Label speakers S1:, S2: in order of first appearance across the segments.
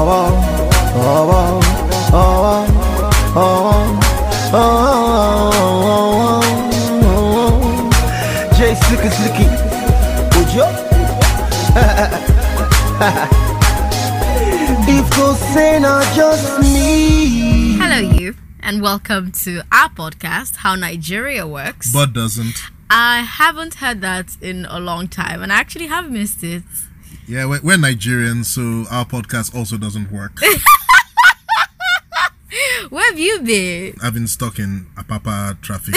S1: Jay Slicky, would you? If you're saying not just me.
S2: Hello, you, and welcome to our podcast, How Nigeria Works.
S3: But doesn't.
S2: I haven't heard that in a long time, and I actually have missed it.
S3: Yeah, we're Nigerians, so our podcast also doesn't work.
S2: Where have you been?
S3: I've been stuck in Apapa traffic.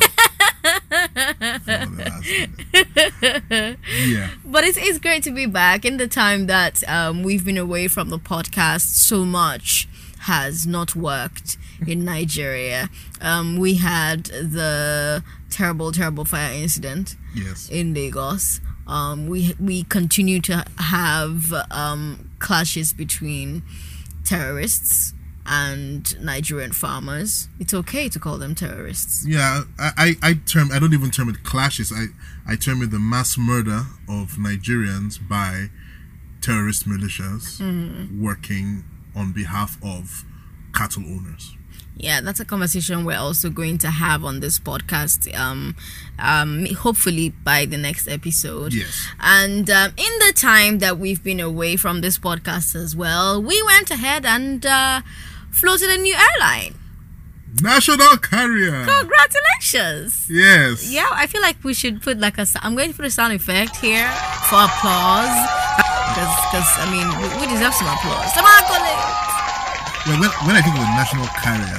S3: Yeah.
S2: But it's great to be back. In the time that we've been away from the podcast, so much has not worked in Nigeria. We had the terrible fire incident in Lagos. We continue to have clashes between terrorists and Nigerian farmers. It's okay to call them terrorists.
S3: Yeah, I don't even term it clashes. I term it the mass murder of Nigerians by terrorist militias working on behalf of cattle owners.
S2: Yeah, that's a conversation we're also going to have on this podcast, hopefully by the next episode.
S3: Yes.
S2: And in the time that we've been away from this podcast as well, we went ahead and floated a new airline.
S3: National carrier.
S2: Congratulations.
S3: Yes.
S2: Yeah, I feel like we should put I'm going to put a sound effect here for applause. Because I mean, we deserve some applause. Come on, colleagues.
S3: Well, when I think of a national carrier,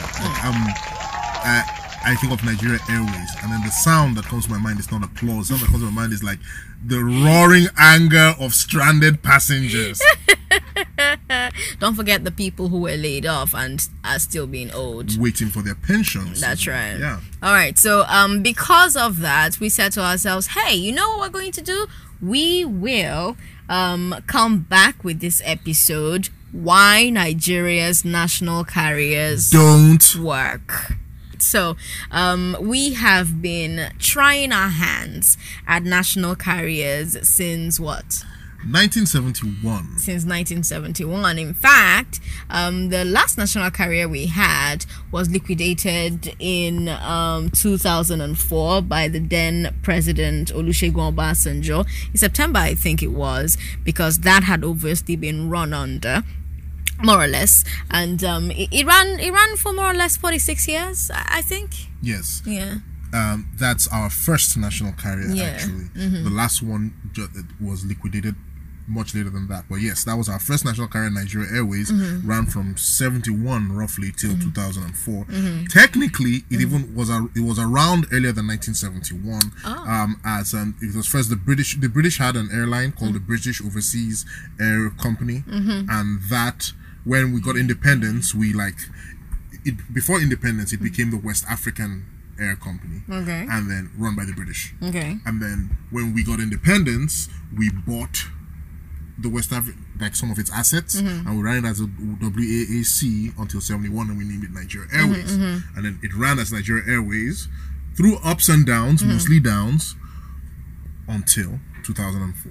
S3: I think of Nigeria Airways, and then the sound that comes to my mind is not applause. The sound that comes to my mind is like the roaring anger of stranded passengers.
S2: Don't forget the people who were laid off and are still being owed,
S3: waiting for their pensions.
S2: That's right.
S3: Yeah.
S2: All right. So, because of that, we said to ourselves, "Hey, you know what we're going to do? We will come back with this episode. Why Nigeria's national carriers
S3: don't
S2: work." So we have been trying our hands at national carriers since what?
S3: 1971.
S2: Since 1971. In fact, the last national carrier we had was liquidated in 2004 by the then President Olusegun Obasanjo in September, I think it was, because that had obviously been run under, more or less, and it ran for more or less 46 years, I think.
S3: Yes.
S2: Yeah.
S3: That's our first national carrier, actually.
S2: Mm-hmm.
S3: The last one was liquidated much later than that. But yes, that was our first national carrier, Nigeria Airways, ran from 71 roughly till 2004. Technically, it was around earlier than 1971. It was first the British had an airline called the British Overseas Air Company, and that when we got independence, before independence it became the West African Air Company, and then run by the British. And then when we got independence, we bought the West African, like some of its assets, and we ran it as a WAAC until 71, and we named it Nigeria Airways. And then it ran as Nigeria Airways through ups and downs, mostly downs, until 2004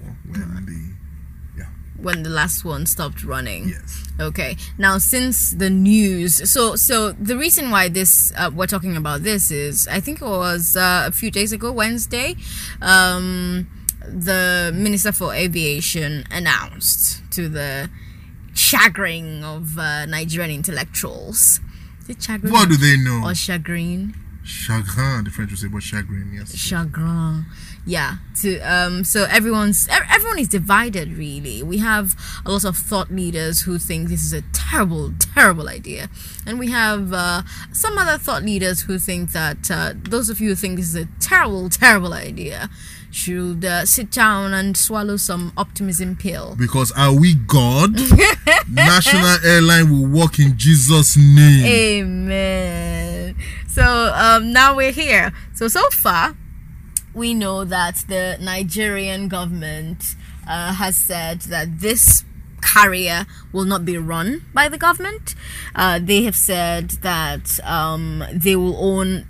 S2: when the last one stopped running.
S3: Yes.
S2: Okay. Now, since the news, so the reason why this we're talking about this is, I think it was a few days ago, Wednesday, the Minister for Aviation announced, to the chagrin of Nigerian intellectuals. Is it chagrin?
S3: What do they know?
S2: Or chagrin?
S3: Chagrin. The French would say, but chagrin. Yes.
S2: Chagrin. Yeah. So everyone is divided, really. We have a lot of thought leaders who think this is a terrible idea, and we have some other thought leaders who think that those of you who think this is a terrible idea should sit down and swallow some optimism pill.
S3: Because are we God? National airline will work in Jesus' name.
S2: Amen. So now we're here. So far, we know that the Nigerian government has said that this carrier will not be run by the government. They have said that they will own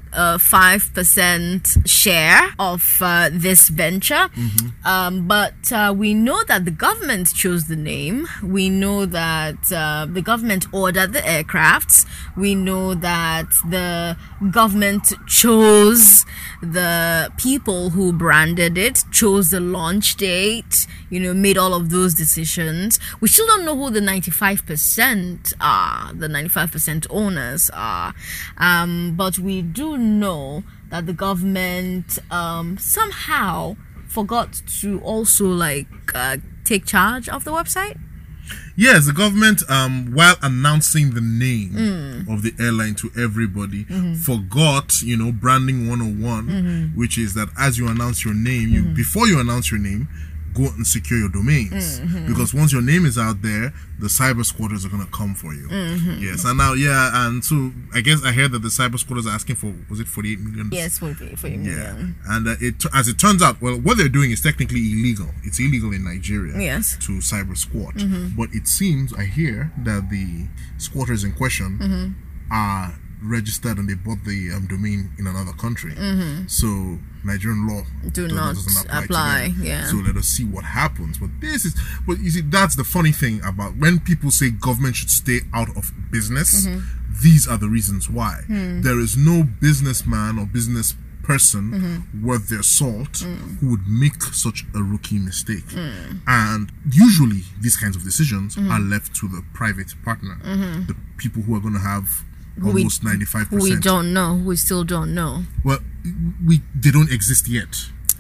S2: 5% share of this venture. But we know that the government chose the name. We know that the government ordered the aircrafts. We know that the government chose the people who branded it, chose the launch date, made all of those decisions. We still don't know who the 95% are, the 95% owners are. But we do know that the government somehow forgot to also take charge of the website.
S3: Yes, the government, while announcing the name of the airline to everybody, forgot, branding 101, which is that as you announce your name, before you announce your name, go and secure your domains, because once your name is out there, the cyber squatters are going to come for you. Yes, and now, and so I guess I heard that the cyber squatters are asking for, was it 48 million?
S2: Yes, 48 million.
S3: Yeah, and as it turns out, well, what they're doing is technically illegal. It's illegal in Nigeria.
S2: Yes.
S3: To cyber squat, but it seems, I hear, that the squatters in question are registered and they bought the domain in another country, so Nigerian law doesn't apply to them.
S2: Yeah.
S3: So let us see what happens. But you see, that's the funny thing about when people say government should stay out of business. These are the reasons why. There is no businessman or business person worth their salt who would make such a rookie mistake. And usually these kinds of decisions are left to the private partner, the people who are going to have almost 95%.
S2: We don't know. We still don't know.
S3: Well, they don't exist yet.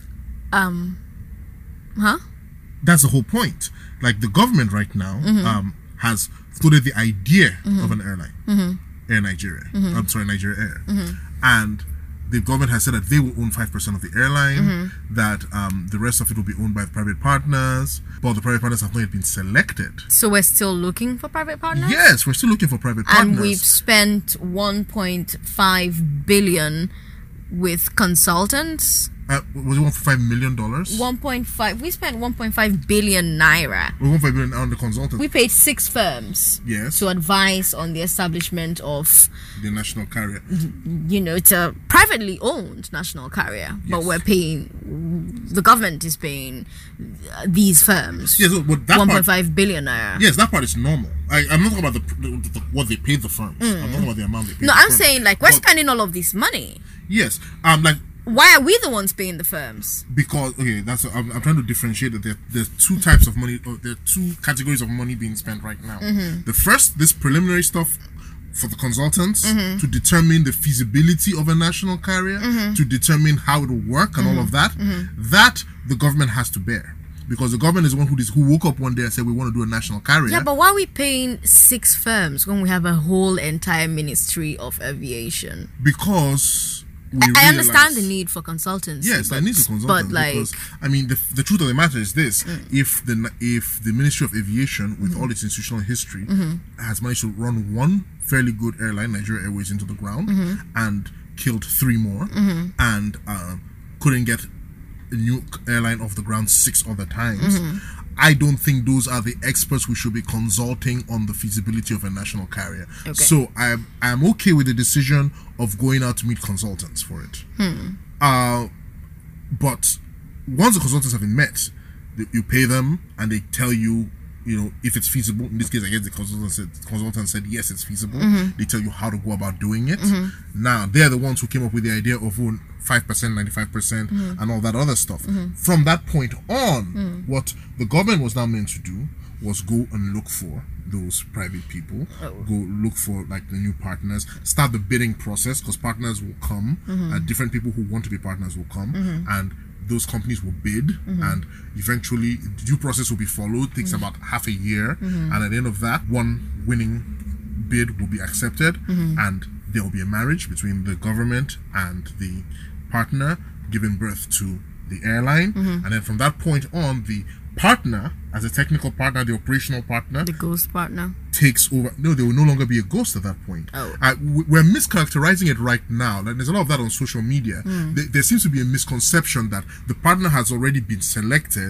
S3: That's the whole point. Like the government right now has floated the idea of an airline, Air Nigeria. I'm sorry, Nigeria Air, and the government has said that they will own 5% of the airline, that the rest of it will be owned by the private partners, but the private partners have not yet been selected.
S2: So we're still looking for private partners?
S3: Yes, we're still looking for private partners.
S2: And we've spent 1.5 billion with consultants.
S3: Was it $1.5 million?
S2: 1.5. We spent 1.5 billion naira.
S3: 1.5 billion on the consultants.
S2: We paid 6 firms.
S3: Yes.
S2: To advise on the establishment of
S3: the national carrier.
S2: It's a privately owned national carrier, but we're paying. The government is paying these firms.
S3: Yes, but that
S2: 1.5 billion naira.
S3: Yes, that part is normal. I'm not talking about what they paid the firms. I'm not talking about the amount they paid.
S2: No, I'm saying we're spending all of this money.
S3: Yes,
S2: why are we the ones paying the firms?
S3: Because I'm trying to differentiate that there's two types of money, or there are two categories of money being spent right now. The first, this preliminary stuff for the consultants to determine the feasibility of a national carrier, to determine how it will work and all of that. That the government has to bear. Because the government is the one who woke up one day and said we want to do a national carrier.
S2: Yeah, but why are we paying 6 firms when we have a whole entire Ministry of Aviation?
S3: Because
S2: I understand the need for consultants.
S3: Yes, I need to consult them, because the truth of the matter is this: if the Ministry of Aviation, with all its institutional history, has managed to run one fairly good airline, Nigeria Airways, into the ground and killed 3 more, and couldn't get a new airline off the ground 6 other times, I don't think those are the experts we should be consulting on the feasibility of a national carrier. Okay. So I'm okay with the decision of going out to meet consultants for it. But once the consultants have been met, you pay them and they tell you, if it's feasible. In this case, I guess the consultant said yes, it's feasible. They tell you how to go about doing it. Now they're the ones who came up with the idea of 5%, 95%, and all that other stuff. From that point on, what the government was now meant to do was go and look for those private people, go look for the new partners, start the bidding process, because partners will come, different people who want to be partners will come, and those companies will bid, and eventually the due process will be followed. It takes about half a year, and at the end of that, one winning bid will be accepted, and there will be a marriage between the government and the partner, giving birth to the airline, and then from that point on, the partner, as a technical partner, the operational partner,
S2: the ghost partner,
S3: takes over. No, there will no longer be a ghost at that point. We're mischaracterizing it right now. There's a lot of that on social media. There seems to be a misconception that the partner has already been selected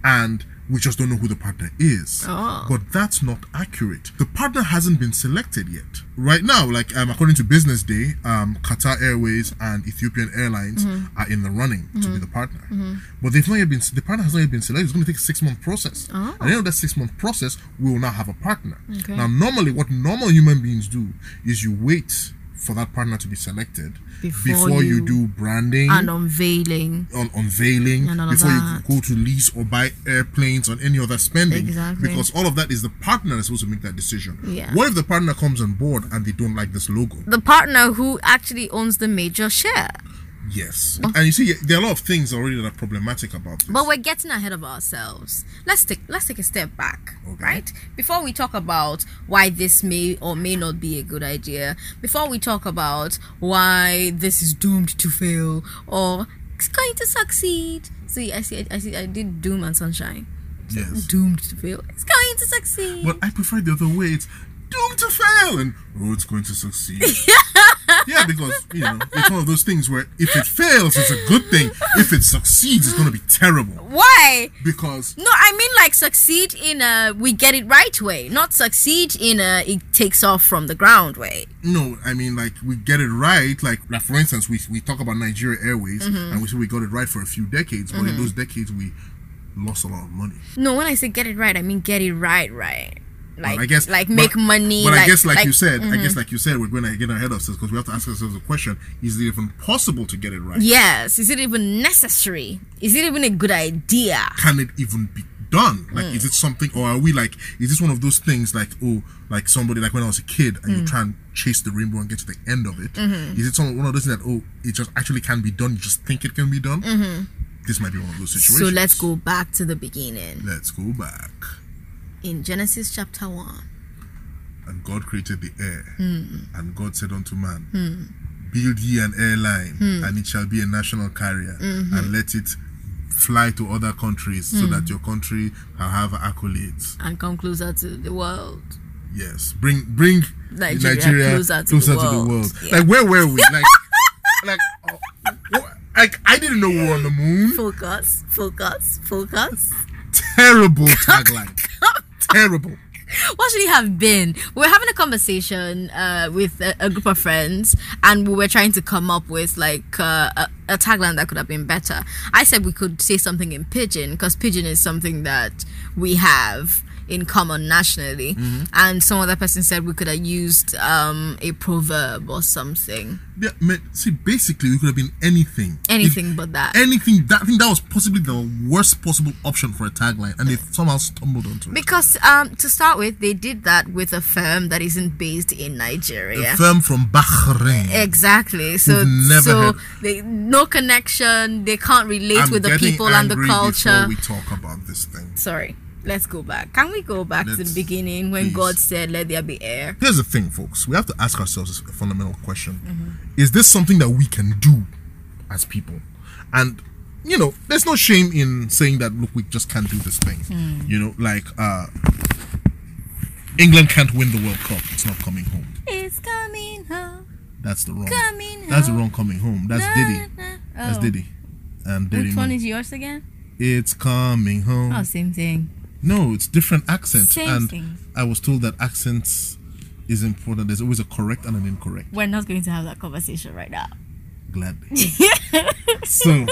S3: and we just don't know who the partner is.
S2: Oh.
S3: But that's not accurate. The partner hasn't been selected yet. Right now, like according to Business Day, Qatar Airways and Ethiopian Airlines are in the running to be the partner. But they've not yet been. The partner has not yet been selected. It's going to take a 6-month process.
S2: Oh.
S3: At the end of that 6-month process, we will now have a partner.
S2: Okay.
S3: Now, normally, what normal human beings do is you wait for that partner to be selected before you do branding
S2: and unveiling and all of
S3: before
S2: that.
S3: you go to lease or buy airplanes or any other spending.
S2: Exactly.
S3: Because all of that is the partner that's supposed to make that decision.
S2: Yeah.
S3: What if the partner comes on board and they don't like this logo?
S2: The partner who actually owns the major share.
S3: Yes. And you see, there are a lot of things already that are problematic about this.
S2: But we're getting ahead of ourselves. Let's take a step back,
S3: Okay.
S2: right? Before we talk about why this may or may not be a good idea, before we talk about why this is doomed to fail or it's going to succeed. See, I did doom and sunshine.
S3: Yes.
S2: Doomed to fail. It's going to succeed.
S3: But I prefer the other way. It's doomed to fail and it's going to succeed. Yeah, because it's one of those things where if it fails, it's a good thing. If it succeeds, it's going to be terrible.
S2: Why?
S3: Because
S2: No, I mean like succeed in a we get it right way, not succeed in a it takes off from the ground way.
S3: no, I mean like we get it right. Like for instance, we talk about Nigeria Airways and we say we got it right for a few decades, but in those decades we lost a lot of money.
S2: No, when I say get it right, I mean get it right. Like,
S3: I guess,
S2: make money.
S3: But I guess, like you said, we're going to get ahead of ourselves because we have to ask ourselves a question: is it even possible to get it right?
S2: Yes. Is it even necessary? Is it even a good idea?
S3: Can it even be done? Like, is it something, or are we like, is this one of those things like, like somebody like when I was a kid and you try and chase the rainbow and get to the end of it? Is it one of those things that it just actually can be done? You just think it can be done? This might be one of those situations.
S2: So let's go back to the beginning.
S3: Let's go back.
S2: In Genesis chapter 1.
S3: And God created the air, and God said unto man, build ye an airline, and it shall be a national carrier, and let it fly to other countries, so that your country will have accolades.
S2: And come closer to the world.
S3: Yes, bring
S2: Nigeria closer to the world. Yeah.
S3: Like, where were we? Like I didn't know we were on the moon.
S2: Focus.
S3: Terrible tagline. Terrible.
S2: What should it have been? We were having a conversation with a group of friends, and we were trying to come up with like a tagline that could have been better. I said we could say something in Pidgin, because Pidgin is something that we have in common nationally. And some other person said we could have used a proverb or something.
S3: Yeah, see, basically we could have been anything
S2: But that.
S3: Anything. I think that was possibly the worst possible option for a tagline, and they somehow stumbled onto it.
S2: Because to start with, they did that with a firm that isn't based in Nigeria.
S3: A firm from Bahrain.
S2: Exactly. So
S3: We've never heard.
S2: No connection. They can't relate with the people and the culture.
S3: Before we talk about this thing.
S2: Sorry. Let's go back. Can we go back to the beginning when
S3: please.
S2: God said, "Let there be air"?
S3: Here's the thing, folks. We have to ask ourselves a fundamental question: is this something that we can do as people? And there's no shame in saying that. Look, we just can't do this thing. Like England can't win the World Cup. It's not coming home.
S2: It's coming home.
S3: That's the wrong.
S2: Coming home.
S3: That's the wrong coming home. That's Diddy. That's Diddy. And Diddy.
S2: Which one is yours again?
S3: It's coming home.
S2: Oh, same thing.
S3: No, it's different accents.
S2: Same
S3: and
S2: thing.
S3: I was told that accents is important. There's always a correct and an incorrect.
S2: We're not going to have that conversation right now.
S3: Gladly. So,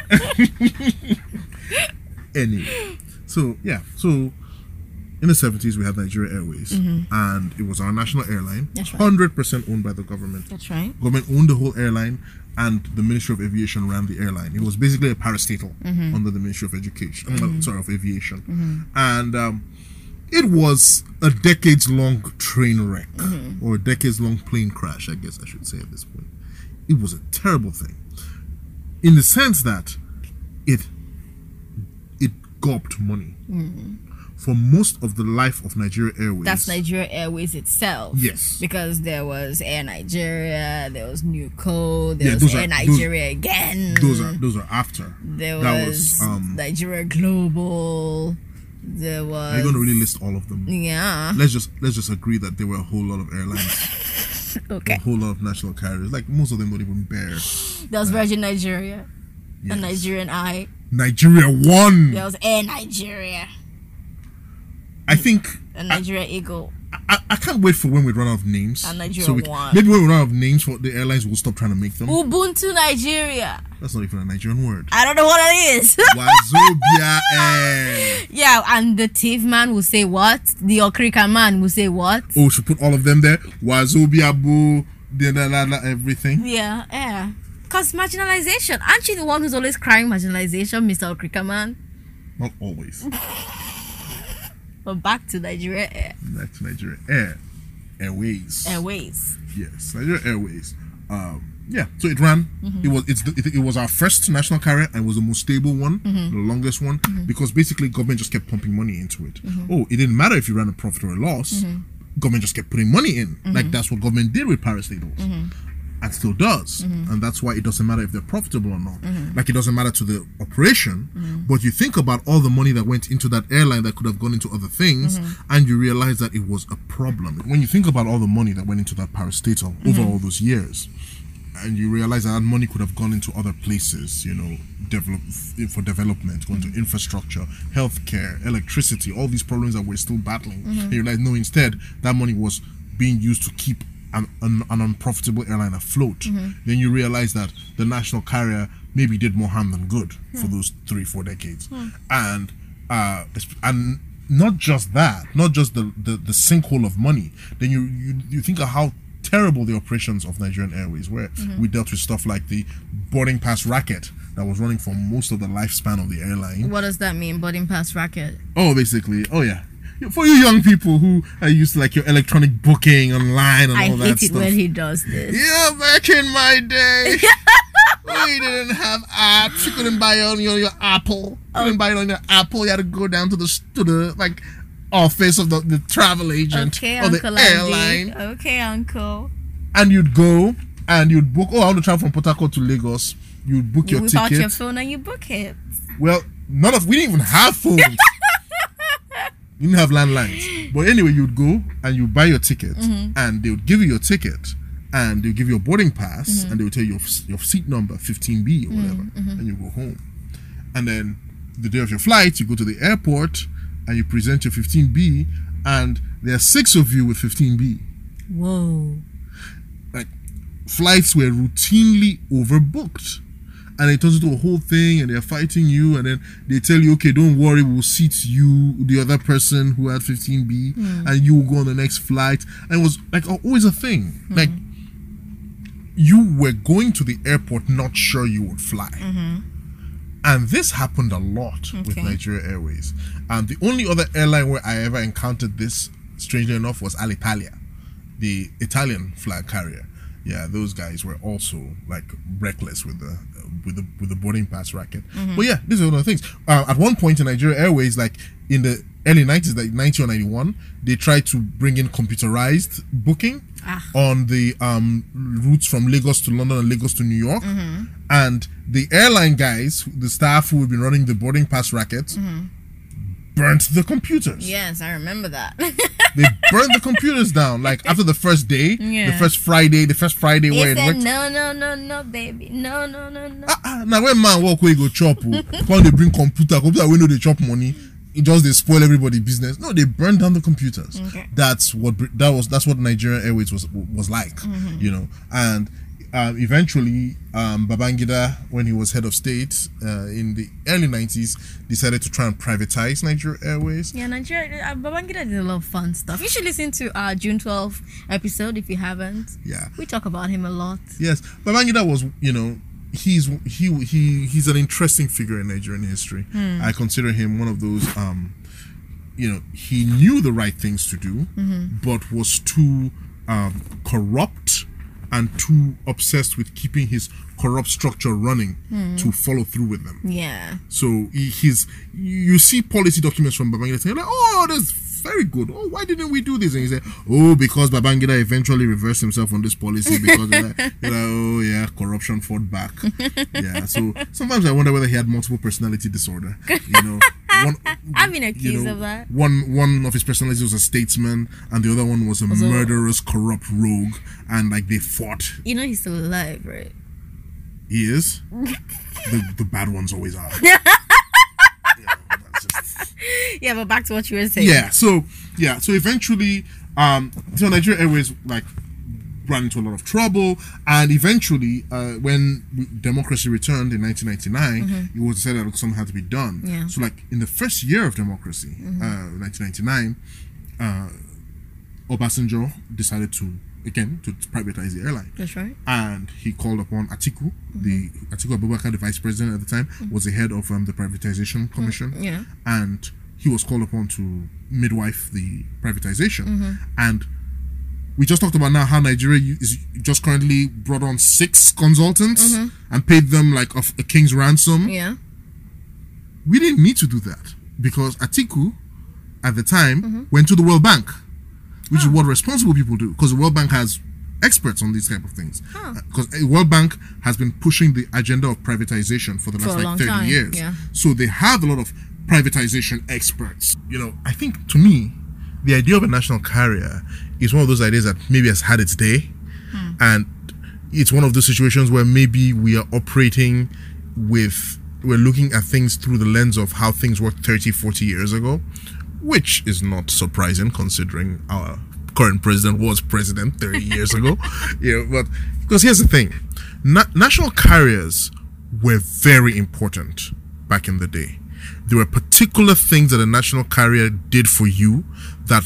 S3: anyway. So, yeah. So, in the 70s, we had Nigeria Airways. And it was our national airline.
S2: That's right.
S3: 100% owned by the government.
S2: That's right.
S3: Government owned the whole airline, and the Ministry of Aviation ran the airline. It was basically a parastatal under the Ministry of Education. Of Aviation. And it was a decades-long train wreck, or a decades-long plane crash, I guess I should say at this point. It was a terrible thing, in the sense that it gulped money. For most of the life of Nigeria Airways.
S2: That's Nigeria Airways itself.
S3: Yes.
S2: Because there was Air Nigeria, there was Newco, there was Air Nigeria again.
S3: Those are after.
S2: There was Nigeria Global. There was.
S3: Are you going to really list all of them?
S2: Yeah.
S3: Let's just agree that there were a whole lot of airlines.
S2: Okay.
S3: A whole lot of national carriers. Like most of them don't even bear.
S2: There was Virgin Nigeria.
S3: Yes.
S2: And Nigerian Eye.
S3: Nigeria won.
S2: There was Air Nigeria.
S3: I think
S2: And Nigeria Eagle.
S3: I can't wait for when we run out of names.
S2: And Nigeria won.
S3: Maybe when we run out of names for the airlines, we'll stop trying to make them.
S2: Ubuntu Nigeria.
S3: That's not even a Nigerian word.
S2: I don't know what it is.
S3: Wazobia Air.
S2: Yeah, and the thief man will say what? The Okrika man will say what?
S3: Oh, should put all of them there. Wazobia Boo, everything.
S2: Yeah. Because marginalization. Aren't you the one who's always crying marginalization, Mr. Okrika man?
S3: Not always.
S2: But back to Nigeria Air.
S3: Back to Nigeria Airways. Yes, Nigeria Airways. Yeah, so it ran. It was our first national carrier and was the most stable one, the longest one, because basically government just kept pumping money into it. Oh, it didn't matter if you ran a profit or a loss. Government just kept putting money in. Like that's what government did with parastatals. And still does. And that's why it doesn't matter if they're profitable or not. Like it doesn't matter to the operation, but you think about all the money that went into that airline that could have gone into other things, and you realize that it was a problem. When you think about all the money that went into that parastatal over all those years, and you realize that money could have gone into other places, you know, for development, going to infrastructure, healthcare, electricity, all these problems that we're still battling. And you realize, no, instead, that money was being used to keep an unprofitable airline afloat. Then you realize that the national carrier maybe did more harm than good for those 3-4 decades. And not just that, not just the sinkhole of money. Then you think of how terrible the operations of Nigerian Airways were. We dealt with stuff like the boarding pass racket that was running for most of the lifespan of the airline.
S2: What does that mean, boarding pass racket?
S3: Oh, basically, for you young people who are used to like your electronic booking online and all that stuff. I hate it
S2: when he does this.
S3: Yeah, back in my day, we didn't have apps. You couldn't buy it on your Apple. You couldn't buy it on your Apple. You had to go down to the like office of the travel agent or the airline.
S2: Andy. Okay, Uncle.
S3: And you'd go and you'd book. Oh, I want to travel from Port Harcourt to Lagos. You'd book your ticket. You whip out
S2: your phone and you book it.
S3: Well, we didn't even have phones. You didn't have landlines. But anyway, you'd go and you buy your ticket, and they would give you your ticket, and they'll give you a boarding pass, and they will tell you your seat number, 15B or whatever, and you go home. And then the day of your flight, you go to the airport, and you present your 15B, and there are 6 of you with 15B.
S2: Whoa.
S3: Like, flights were routinely overbooked. And it turns into a whole thing, and they're fighting you, and then they tell you, okay, don't worry, we'll seat you, the other person who had 15B, and you will go on the next flight. And it was like always a thing. Like, you were going to the airport not sure you would fly. And this happened a lot with Nigeria Airways. And the only other airline where I ever encountered this, strangely enough, was Alitalia, the Italian flag carrier. Yeah, those guys were also like reckless with the boarding pass racket. But yeah, these are one of the things. At one point in Nigeria Airways, like in the early 90s, like 90 or 91, they tried to bring in computerized booking on the routes from Lagos to London and Lagos to New York. And the airline guys, the staff who had been running the boarding pass rackets, burnt the computers.
S2: Yes, I remember that.
S3: They burned the computers down. Like after the first day, the first Friday where it worked.
S2: No, baby. No.
S3: Now when man walk away go chop, when they bring computer we know they chop money. It just they spoil everybody's business. No, they burned down the computers. That's what Nigerian Airways was like, you know. And eventually, Babangida, when he was head of state in the early 90s, decided to try and privatize Nigeria Airways.
S2: Yeah, Babangida did a lot of fun stuff. You should listen to our June 12th episode if you haven't.
S3: Yeah,
S2: we talk about him a lot.
S3: Yes, Babangida was, you know, he's an interesting figure in Nigerian history. I consider him one of those. You know, he knew the right things to do, but was too corrupt and too obsessed with keeping his corrupt structure running to follow through with them.
S2: Yeah.
S3: So you see policy documents from Babangida saying like, oh, that's very good. Oh, why didn't we do this? And he said, oh, because Babangida eventually reversed himself on this policy because you're like, oh yeah, corruption fought back. Yeah. So sometimes I wonder whether he had multiple personality disorder. You know,
S2: I've been accused of that.
S3: One of his personalities was a statesman, and the other one was a murderous, corrupt rogue, and like they fought.
S2: You know he's still alive, right?
S3: He is. The bad ones always are.
S2: Yeah, but back to what you were saying.
S3: So eventually, so Nigeria Airways like ran into a lot of trouble, and eventually, when democracy returned in 1999, it was said that something had to be done.
S2: Yeah.
S3: So, like in the first year of democracy, 1999, Obasanjo decided to privatize the airline.
S2: That's right.
S3: And he called upon Atiku, Atiku Abubakar, the vice president at the time, was the head of the privatization commission.
S2: Yeah.
S3: And he was called upon to midwife the privatization. And we just talked about now how Nigeria is just currently brought on 6 consultants and paid them like a king's ransom.
S2: Yeah.
S3: We didn't need to do that because Atiku at the time went to the World Bank, which is what responsible people do, because the World Bank has experts on these type of things. Because the World Bank has been pushing the agenda of privatization for the last like 30 years.
S2: Yeah.
S3: So they have a lot of privatization experts. You know, I think to me, the idea of a national carrier is one of those ideas that maybe has had its day, and it's one of those situations where maybe we are operating with, we're looking at things through the lens of how things worked 30, 40 years ago, which is not surprising considering our current president was president 30 years ago. But because here's the thing, national carriers were very important back in the day. There were particular things that a national carrier did for you that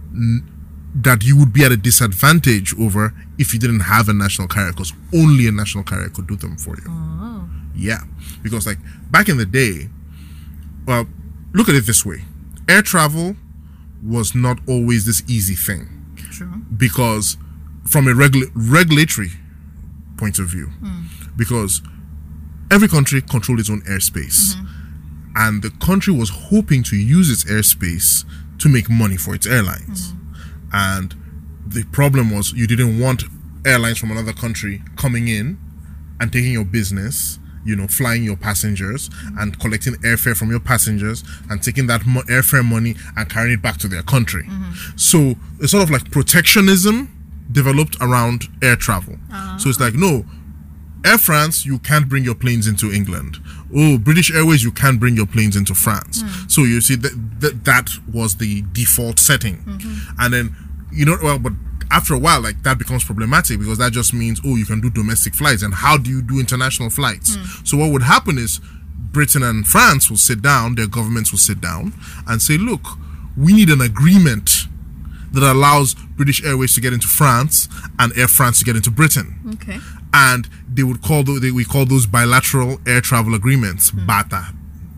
S3: you would be at a disadvantage over if you didn't have a national carrier, because only a national carrier could do them for you.
S2: Oh.
S3: Yeah, because like back in the day, well, look at it this way. Air travel was not always this easy thing.
S2: True.
S3: Because from a regulatory point of view, because every country controlled its own airspace. And the country was hoping to use its airspace to make money for its airlines. And the problem was you didn't want airlines from another country coming in and taking your business, flying your passengers and collecting airfare from your passengers and taking that airfare money and carrying it back to their country. So it's sort of like protectionism developed around air travel. So it's like, no, Air France, you can't bring your planes into England. Oh, British Airways, you can't bring your planes into France. So you see that was the default setting. And then, but after a while, like, that becomes problematic because that just means, oh, you can do domestic flights. And how do you do international flights? So what would happen is Britain and France will sit down, their governments will sit down and say, look, we need an agreement that allows British Airways to get into France and Air France to get into Britain.
S2: Okay.
S3: And they would call we call those bilateral air travel agreements BATA,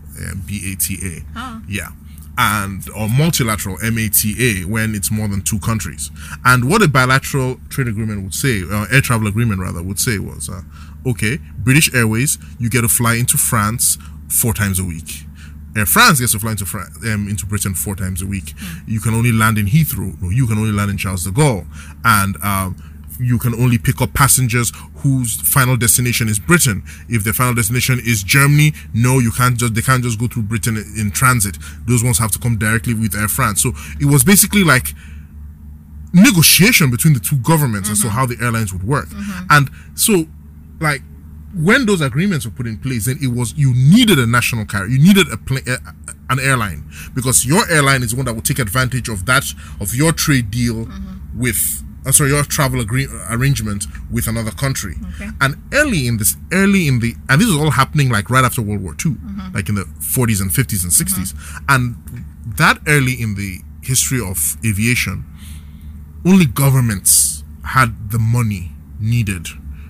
S3: BATA. Yeah. Or multilateral, MATA, when it's more than two countries. And what a bilateral trade agreement would say, air travel agreement rather, would say was, okay, British Airways, you get to fly into France 4 times a week. Air France gets to fly into Britain 4 times a week. You can only land in Heathrow. No, you can only land in Charles de Gaulle. And you can only pick up passengers whose final destination is Britain. If their final destination is Germany, no, they can't just go through Britain in transit. Those ones have to come directly with Air France. So it was basically like negotiation between the two governments as to how the airlines would work. And so, like, when those agreements were put in place, then it was, you needed a national carrier, you needed an airline, because your airline is the one that would take advantage of your trade deal with, your travel arrangement with another country. And and this was all happening like right after World War II, like in the 40s and 50s and 60s. And that early in the history of aviation, only governments had the money needed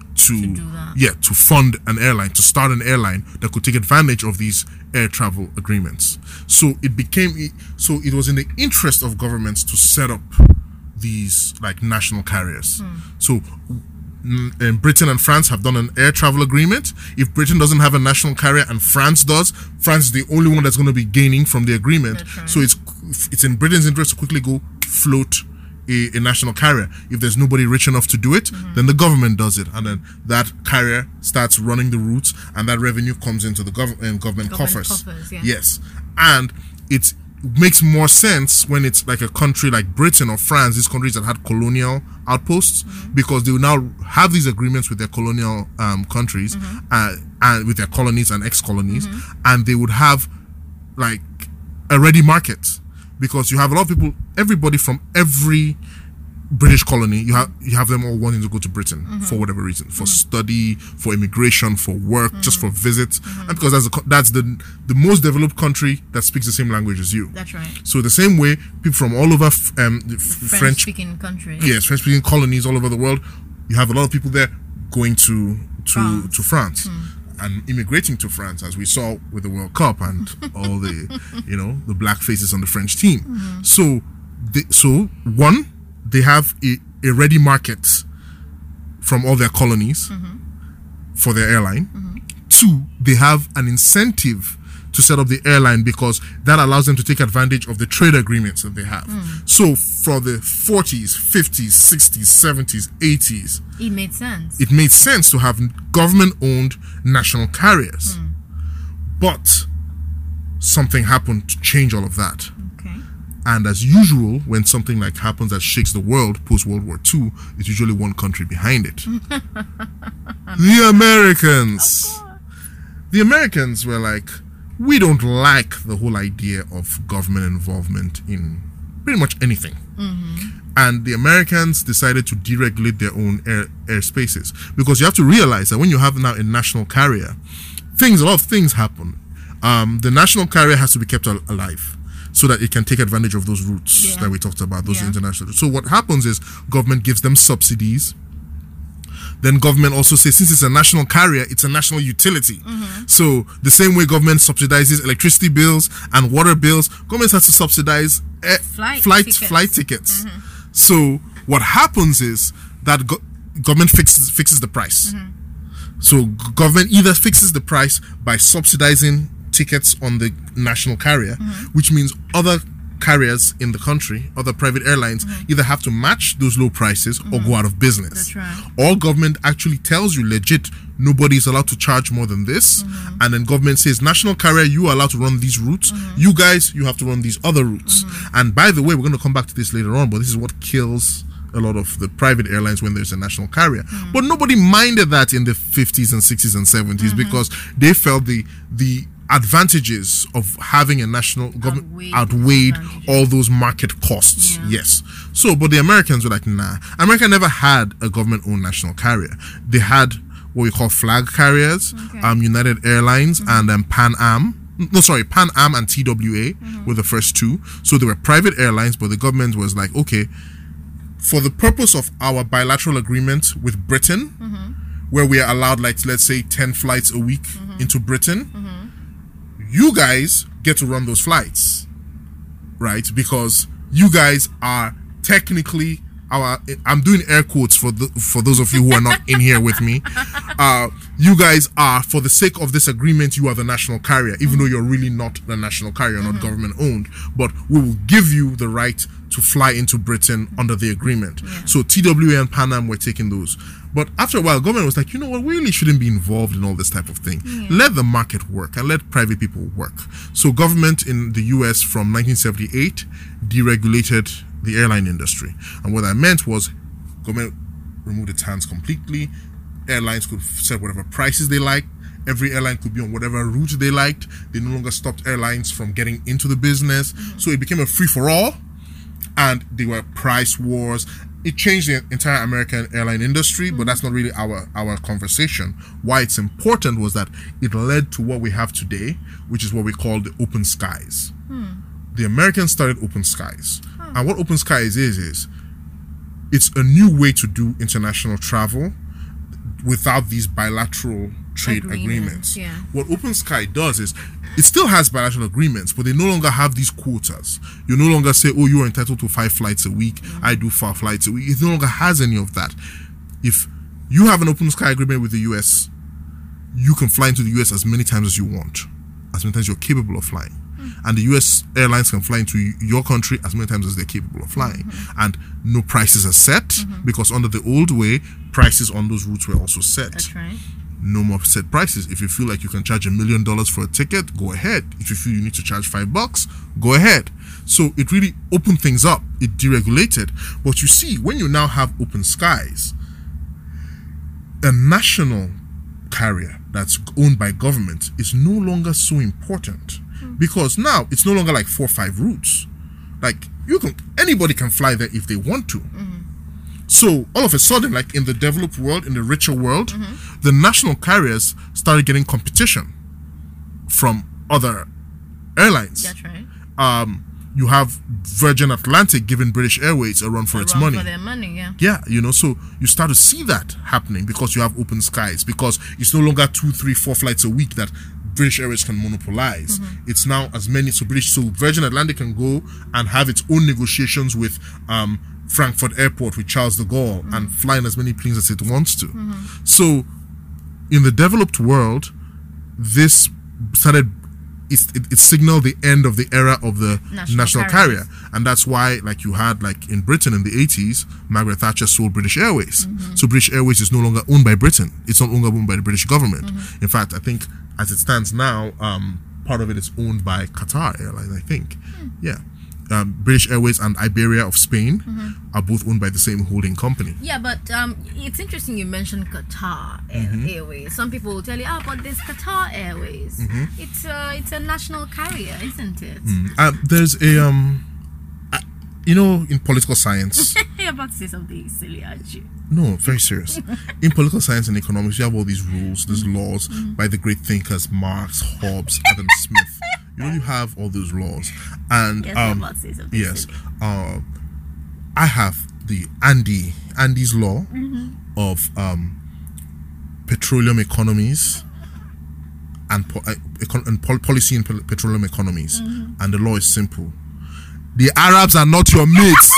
S3: to fund an airline, to start an airline that could take advantage of these air travel agreements. So it was in the interest of governments to set up these like national carriers. So Britain and France have done an air travel agreement. If Britain doesn't have a national carrier and France does, France is the only one that's going to be gaining from the agreement. Right. So it's in Britain's interest to quickly go float a national carrier. If there's nobody rich enough to do it, then the government does it, and then that carrier starts running the routes, and that revenue comes into the government coffers. Yes, and it makes more sense when it's like a country like Britain or France, these countries that had colonial outposts, because they will now have these agreements with their colonial countries and with their colonies and ex-colonies, and they would have like a ready market, because you have a lot of people, everybody from every British colony, you have them all wanting to go to Britain for whatever reason, for study, for immigration, for work, just for visits, and because that's the most developed country that speaks the same language as you.
S2: That's right.
S3: So the same way, people from all over
S2: French-speaking countries.
S3: Yes, French-speaking colonies all over the world. You have a lot of people there going to France. And immigrating to France, as we saw with the World Cup and all the the black faces on the French team. So one, they have a ready market from all their colonies for their airline. Two, they have an incentive to set up the airline because that allows them to take advantage of the trade agreements that they have. So for the 40s, 50s, 60s, 70s, 80s,
S2: it made sense.
S3: It made sense to have government-owned national carriers. But something happened to change all of that. And as usual, when something like happens that shakes the world post-World War II, it's usually one country behind it. The Americans. The Americans were like, we don't like the whole idea of government involvement in pretty much anything. And the Americans decided to deregulate their own airspaces. Because you have to realize that when you have now a national carrier, a lot of things happen. The national carrier has to be kept alive, so that it can take advantage of those routes that we talked about, those international routes. So what happens is government gives them subsidies. Then government also says, since it's a national carrier, it's a national utility. So the same way government subsidizes electricity bills and water bills, government has to subsidize flight tickets. So what happens is that government fixes the price. So government either fixes the price by subsidizing tickets on the national carrier, which means other carriers in the country, other private airlines, either have to match those low prices or go out of business.
S2: That's right.
S3: All government actually tells you legit, nobody is allowed to charge more than this, and then government says, national carrier, you are allowed to run these routes, you guys, you have to run these other routes. And by the way, we're going to come back to this later on, but this is what kills a lot of the private airlines when there's a national carrier. But nobody minded that in the 50s and 60s and 70s because they felt the advantages of having a national government outweighed all those market costs. Yes. So, but the Americans were like, nah. America never had a government-owned national carrier. They had what we call flag carriers, United Airlines and Pan Am. Pan Am and TWA were the first two. So they were private airlines, but the government was like, okay, for the purpose of our bilateral agreement with Britain, where we are allowed, like, let's say 10 flights a week into Britain, you guys get to run those flights, right? Because you guys are technically I'm doing air quotes for those of you who are not in here with me. You guys are, for the sake of this agreement, you are the national carrier, even though you're really not the national carrier, not government owned. But we will give you the right to fly into Britain under the agreement. So TWA and Pan Am were taking those. But after a while, government was like, you know what, we really shouldn't be involved in all this type of thing. Let the market work and let private people work. So government in the US from 1978 deregulated the airline industry. And what that meant was government removed its hands completely. Airlines could set whatever prices they liked. Every airline could be on whatever route they liked. They no longer stopped airlines from getting into the business. So it became a free-for-all. And there were price wars. It changed the entire American airline industry, but that's not really our conversation. Why it's important was that it led to what we have today, which is what we call the open skies. The Americans started open skies. And what open skies is it's a new way to do international travel without these bilateral trade agreements. What Open Sky does is it still has bilateral agreements, but they no longer have these quotas. You no longer say, oh, you're entitled to 5 flights a week. I do 4 flights a week. It no longer has any of that. If you have an Open Sky agreement with the US, you can fly into the US as many times as you want, as many times you're capable of flying. And the US airlines can fly into your country as many times as they're capable of flying. And no prices are set, because under the old way, prices on those routes were also set.
S2: That's right.
S3: No more set prices. If you feel like you can charge $1 million for a ticket, go ahead. If you feel you need to charge $5, go ahead. So it really opened things up. It deregulated. But you see, when you now have open skies, a national carrier that's owned by government is no longer so important, because now it's no longer like 4 or 5 routes. Like anybody can fly there if they want to. So all of a sudden, like in the developed world, in the richer world, the national carriers started getting competition from other airlines.
S2: That's right.
S3: You have Virgin Atlantic giving British Airways a run for its money.
S2: For their money, yeah.
S3: Yeah, you know, so you start to see that happening because you have open skies, because it's no longer 2, 3, 4 flights a week that British Airways can monopolize. It's now as many. So Virgin Atlantic can go and have its own negotiations with Frankfurt Airport with Charles de Gaulle and fly in as many planes as it wants to. So in the developed world, this started. It signaled the end of the era of the national carrier, and that's why, like, you had, like, in Britain in the 80s, Margaret Thatcher sold British Airways. So British Airways is no longer owned by Britain. It's not longer owned by the British government. In fact, I think as it stands now, part of it is owned by Qatar Airlines, I think. Yeah. British Airways and Iberia of Spain are both owned by the same holding company.
S2: Yeah, but it's interesting you mentioned Qatar Airways. Some people will tell you, but there's Qatar Airways. It's a national carrier, isn't it?
S3: There's a in political science.
S2: You're about to say something silly, aren't you?
S3: No, very serious. In political science and economics, you have all these rules, these laws by the great thinkers Marx, Hobbes, Adam Smith. You have all those laws, and yes, I have the Andy's law of petroleum economies and policy in petroleum economies, and the law is simple: the Arabs are not your mates.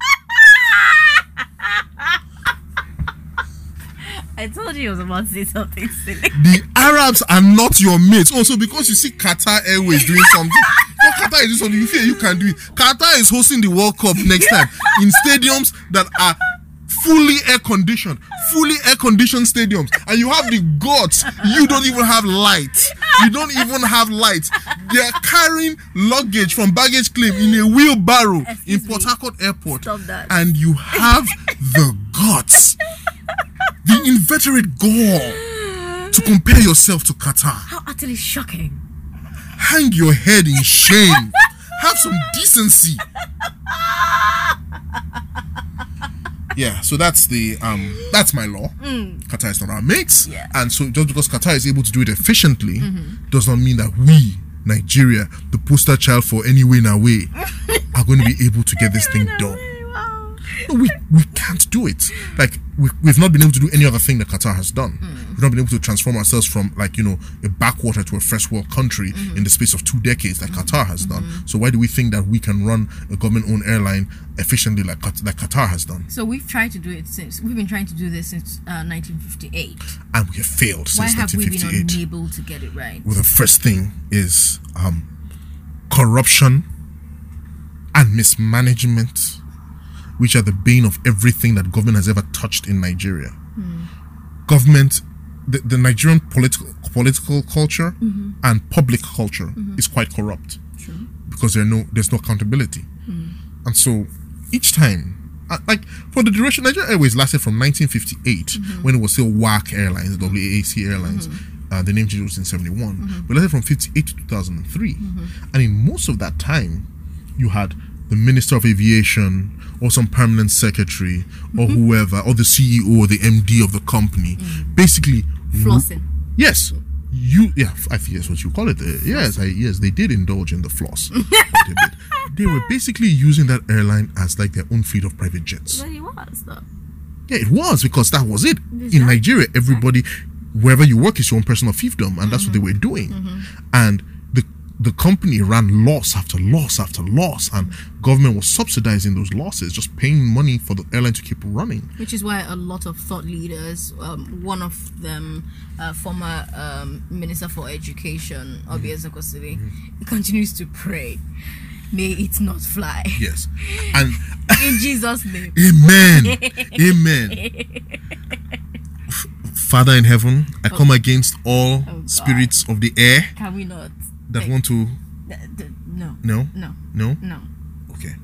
S2: I told you I was about to say something silly.
S3: The Arabs are not your mates. Also, because you see Qatar Airways doing something. Qatar is doing something. You feel you can do it. Qatar is hosting the World Cup next time in stadiums that are fully air-conditioned stadiums. And you have the guts. You don't even have light. You don't even have light. They are carrying luggage from baggage claim in a wheelbarrow in Port Harcourt Airport.
S2: Stop that.
S3: And you have the guts, the inveterate gall to compare yourself to Qatar.
S2: How utterly shocking.
S3: Hang your head in shame. Have some decency. Yeah, so that's my law. Qatar is not our mates.
S2: Yeah.
S3: And so just because Qatar is able to do it efficiently does not mean that we, Nigeria, the poster child for any way na way, are going to be able to get this thing done. No, we can't do it. Like, we've not been able to do any other thing that Qatar has done. We've not been able to transform ourselves from, like, a backwater to a first world country in the space of 2 decades like Qatar has done. So why do we think that we can run a government-owned airline efficiently like Qatar has done?
S2: So we've been trying to do this since 1958.
S3: And we have failed since 1958.
S2: Why have we been unable to get it right?
S3: Well, the first thing is corruption and mismanagement, which are the bane of everything that government has ever touched in Nigeria. Government, the Nigerian political culture and public culture is quite corrupt.
S2: True.
S3: Because there's no accountability. And so each time, like, for the duration, Nigeria Airways lasted from 1958 when it was still WAC Airlines, WAAC Airlines. The name change was in 71. But lasted from 58 to 2003. And in most of that time, you had the Minister of Aviation or some permanent secretary or whoever, or the CEO or the MD of the company, basically
S2: flossing.
S3: Yes, I think that's what you call it. Yes, they did indulge in the floss. They were basically using that airline as like their own fleet of private jets.
S2: But it was, though.
S3: Yeah, it was, because that was it.
S2: Exactly.
S3: In Nigeria, everybody, wherever you work, is your own personal fiefdom, and that's what they were doing. And the company ran loss after loss after loss, and government was subsidizing those losses, just paying money for the airline to keep running.
S2: Which is why a lot of thought leaders, one of them, former Minister for Education, Obi Ezekwesili, continues to pray, may it not fly.
S3: Yes. And
S2: in Jesus' name.
S3: Amen. Amen. Father in heaven, I come against all spirits of the air.
S2: Can we not?
S3: That want to...
S2: No.
S3: No?
S2: No.
S3: No?
S2: No.
S3: Okay.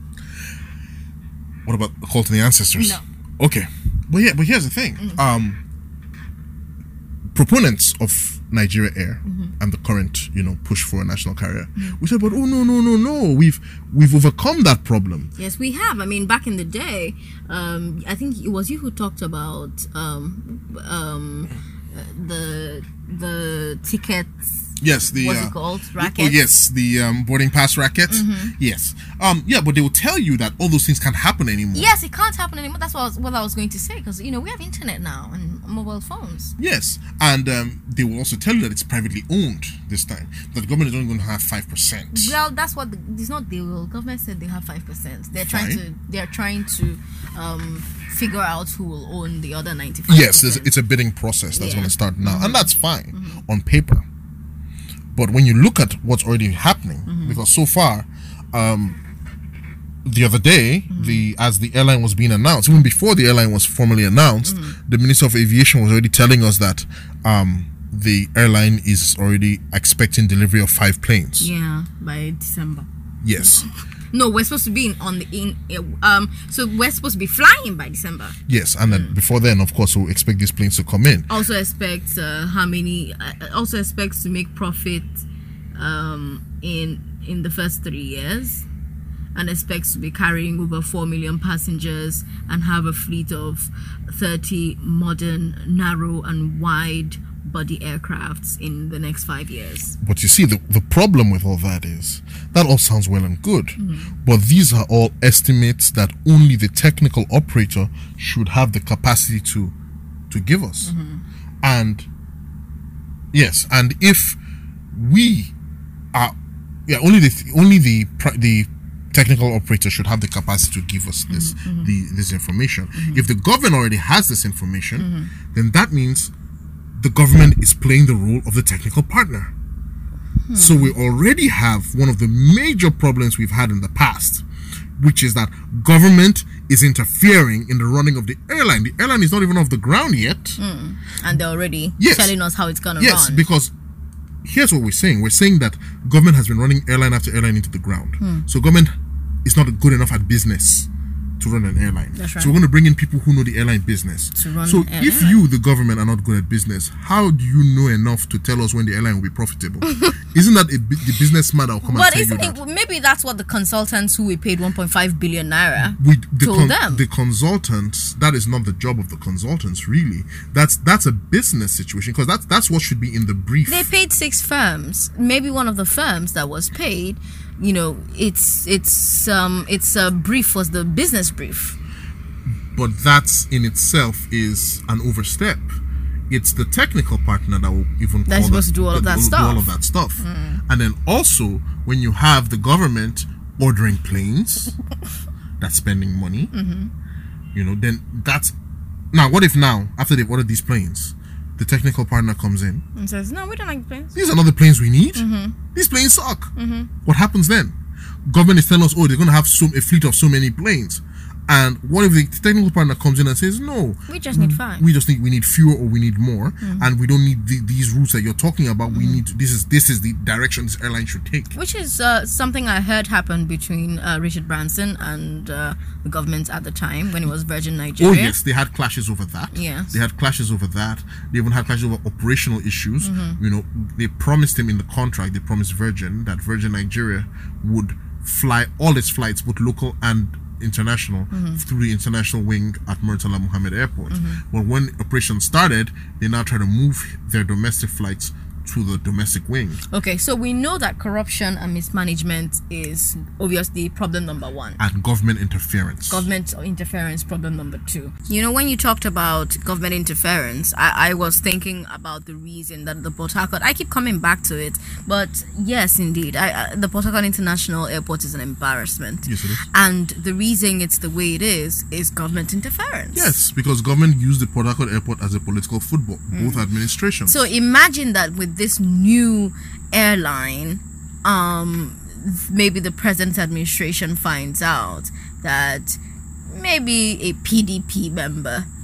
S3: What about the call to the ancestors?
S2: No.
S3: Okay. But here's the thing. Proponents of Nigeria Air and the current, push for a national carrier, we said, but no, we've overcome that problem.
S2: Yes, we have. I mean, back in the day, I think it was you who talked about the tickets.
S3: Yes,
S2: what's it called? Rackets?
S3: Oh, yes, the boarding pass rackets. Yes. But they will tell you that all those things can't happen anymore.
S2: Yes, it can't happen anymore. That's what I was going to say, because we have internet now and mobile phones.
S3: Yes, and they will also tell you that it's privately owned this time. That the government is only going to have 5%.
S2: Well, that's what it's not. The government said they have 5%. They're trying to figure out who will own the other 95%.
S3: Yes, it's a bidding process that's going to start now, and that's fine on paper. But when you look at what's already happening, because so far, the other day, as the airline was being announced, even before the airline was formally announced, the Minister of Aviation was already telling us that the airline is already expecting delivery of 5 planes.
S2: Yeah, by December.
S3: Yes.
S2: No, we're supposed to be so we're supposed to be flying by December.
S3: Yes, and then before then, of course, we'll expect these planes to come in.
S2: Also expects expects to make profit in the first 3 years, and expects to be carrying over 4 million passengers and have a fleet of 30 modern, narrow and wide body aircrafts in the next 5 years.
S3: But you see, the problem with all that is that all sounds well and good, but these are all estimates that only the technical operator should have the capacity to give us. And yes, and if we are only the technical operator should have the capacity to give us this information. If the government already has this information, then that means the government is playing the role of the technical partner. So we already have one of the major problems we've had in the past, which is that government is interfering in the running of the airline. The airline is not even off the ground yet.
S2: And they're already telling us how it's going to run.
S3: Yes, because here's what we're saying. We're saying that government has been running airline after airline into the ground. So government is not good enough at business to run an airline.
S2: That's right.
S3: So we're going to bring in people who know the airline business.
S2: To run
S3: so
S2: an
S3: if
S2: airline.
S3: you, the government, are not good at business, how do you know enough to tell us when the airline will be profitable? Isn't that the businessman that will come and tell you that?
S2: Maybe that's what the consultants who we paid 1.5 billion naira
S3: told
S2: them.
S3: The consultants, that is not the job of the consultants, really. That's a business situation, because that's what should be in the brief.
S2: They paid 6 firms. Maybe one of the firms that was paid, its brief was the business brief.
S3: But that in itself is an overstep. It's the technical partner that will even
S2: that's supposed to do all of that stuff.
S3: And then also, when you have the government ordering planes, that's spending money. Then that's now. What if now, after they've ordered these planes, the technical partner comes in
S2: and says, "No, we don't like planes.
S3: These are not the planes we need. These planes suck." What happens then? Government is telling us, "Oh, they're going to have a fleet of so many planes." And what if the technical partner comes in and says, "No,
S2: we just need 5.
S3: We need fewer, or we need more, and we don't need these routes that you're talking about. We need this is the direction this airline should take."
S2: Which is something I heard happened between Richard Branson and the government at the time when it was Virgin Nigeria.
S3: Oh yes, they had clashes over that.
S2: Yes,
S3: they had clashes over that. They even had clashes over operational issues. They promised him in the contract. They promised Virgin that Virgin Nigeria would fly all its flights, both local and international, through the international wing at Murtala Muhammad Airport. But when operations started, they now try to move their domestic flights to the domestic wing.
S2: Okay, so we know that corruption and mismanagement is obviously problem number 1.
S3: And government interference.
S2: Government interference, problem number 2. When you talked about government interference, I was thinking about the reason that the Port Harcourt, I keep coming back to it, but yes, indeed, the Port Harcourt International Airport is an embarrassment.
S3: Yes, it is.
S2: And the reason it's the way it is government interference.
S3: Yes, because government used the Port Harcourt Airport as a political football, both administrations.
S2: So imagine that with this new airline, maybe the president's administration finds out that maybe a PDP member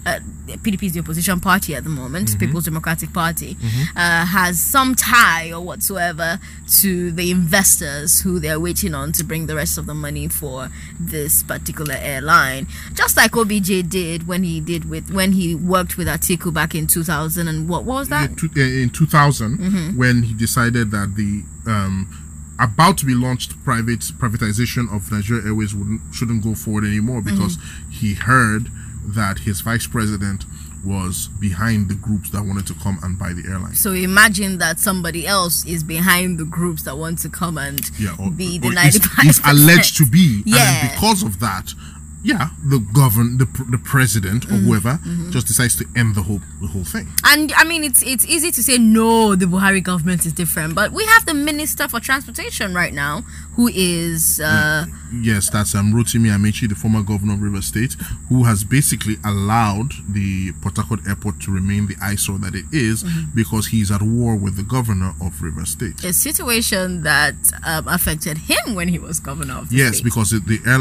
S2: PDP is the opposition party at the moment, People's Democratic Party, has some tie or whatsoever to the investors who they're waiting on to bring the rest of the money for this particular airline. Just like OBJ did when he worked with Atiku back in 2000 and what was that?
S3: In 2000, when he decided that the about to be launched privatization of Nigeria Airways shouldn't go forward anymore because he heard that his vice president was behind the groups that wanted to come and buy the airline.
S2: So imagine that somebody else is behind the groups that want to come and be the 95%.
S3: Is alleged to be.
S2: Yeah.
S3: And then because of that, the president or whoever just decides to end the whole thing.
S2: And I mean, it's easy to say no, the Buhari government is different, but we have the Minister for Transportation right now, who is
S3: yes, that's Rotimi Amechi, the former governor of Rivers State, who has basically allowed the Port Harcourt Airport to remain the eyesore that it is because he's at war with the governor of Rivers State.
S2: A situation that affected him when he was governor of the
S3: Yes,
S2: state.
S3: because